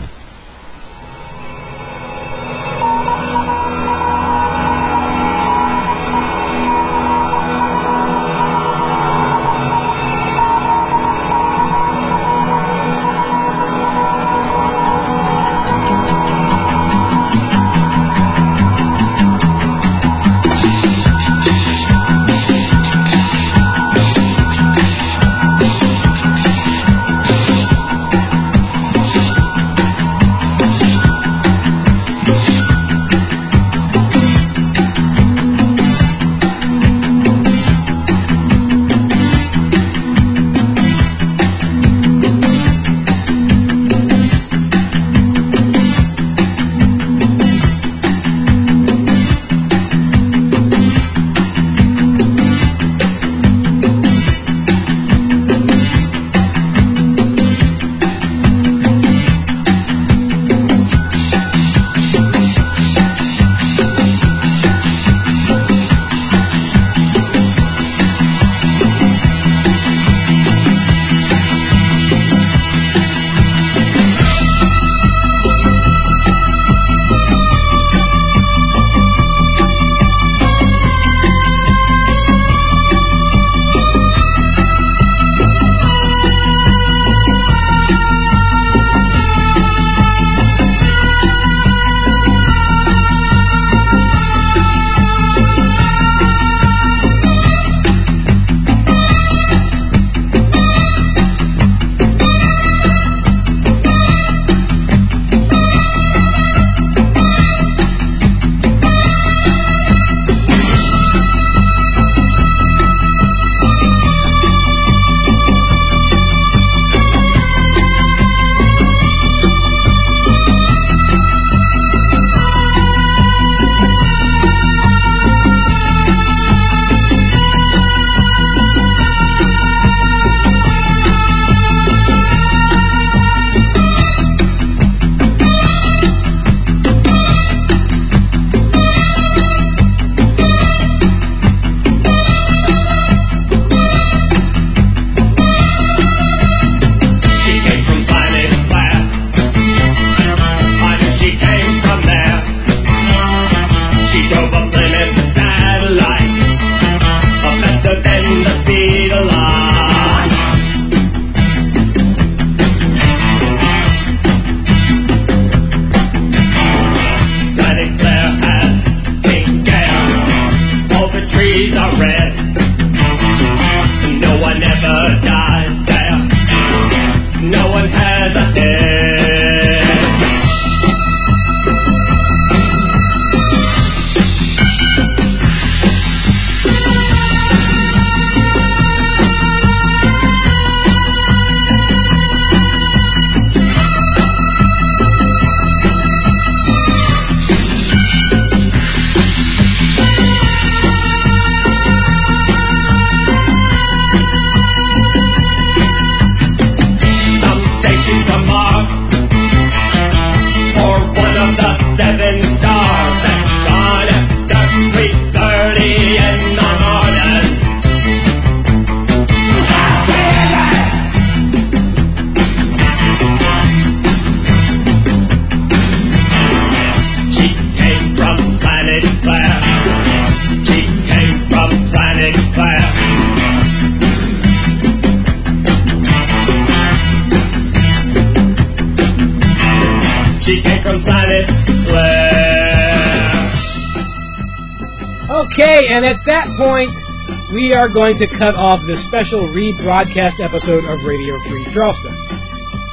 Okay, and at that point, we are going to cut off this special rebroadcast episode of Radio Free Charleston.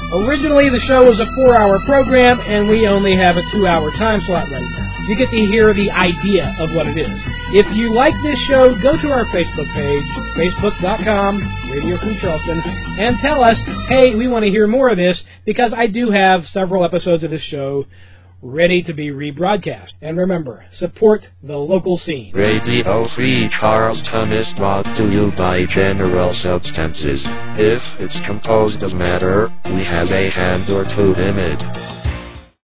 Originally, the show was a four-hour program, and we only have a two-hour time slot right now. You get to hear the idea of what it is. If you like this show, go to our Facebook page, facebook dot com, Radio Free Charleston, and tell us, hey, we want to hear more of this, because I do have several episodes of this show ready to be rebroadcast. And remember, support the local scene. Radio Free Charleston is brought to you by General Substances. If it's composed of matter, we have a hand or two in it.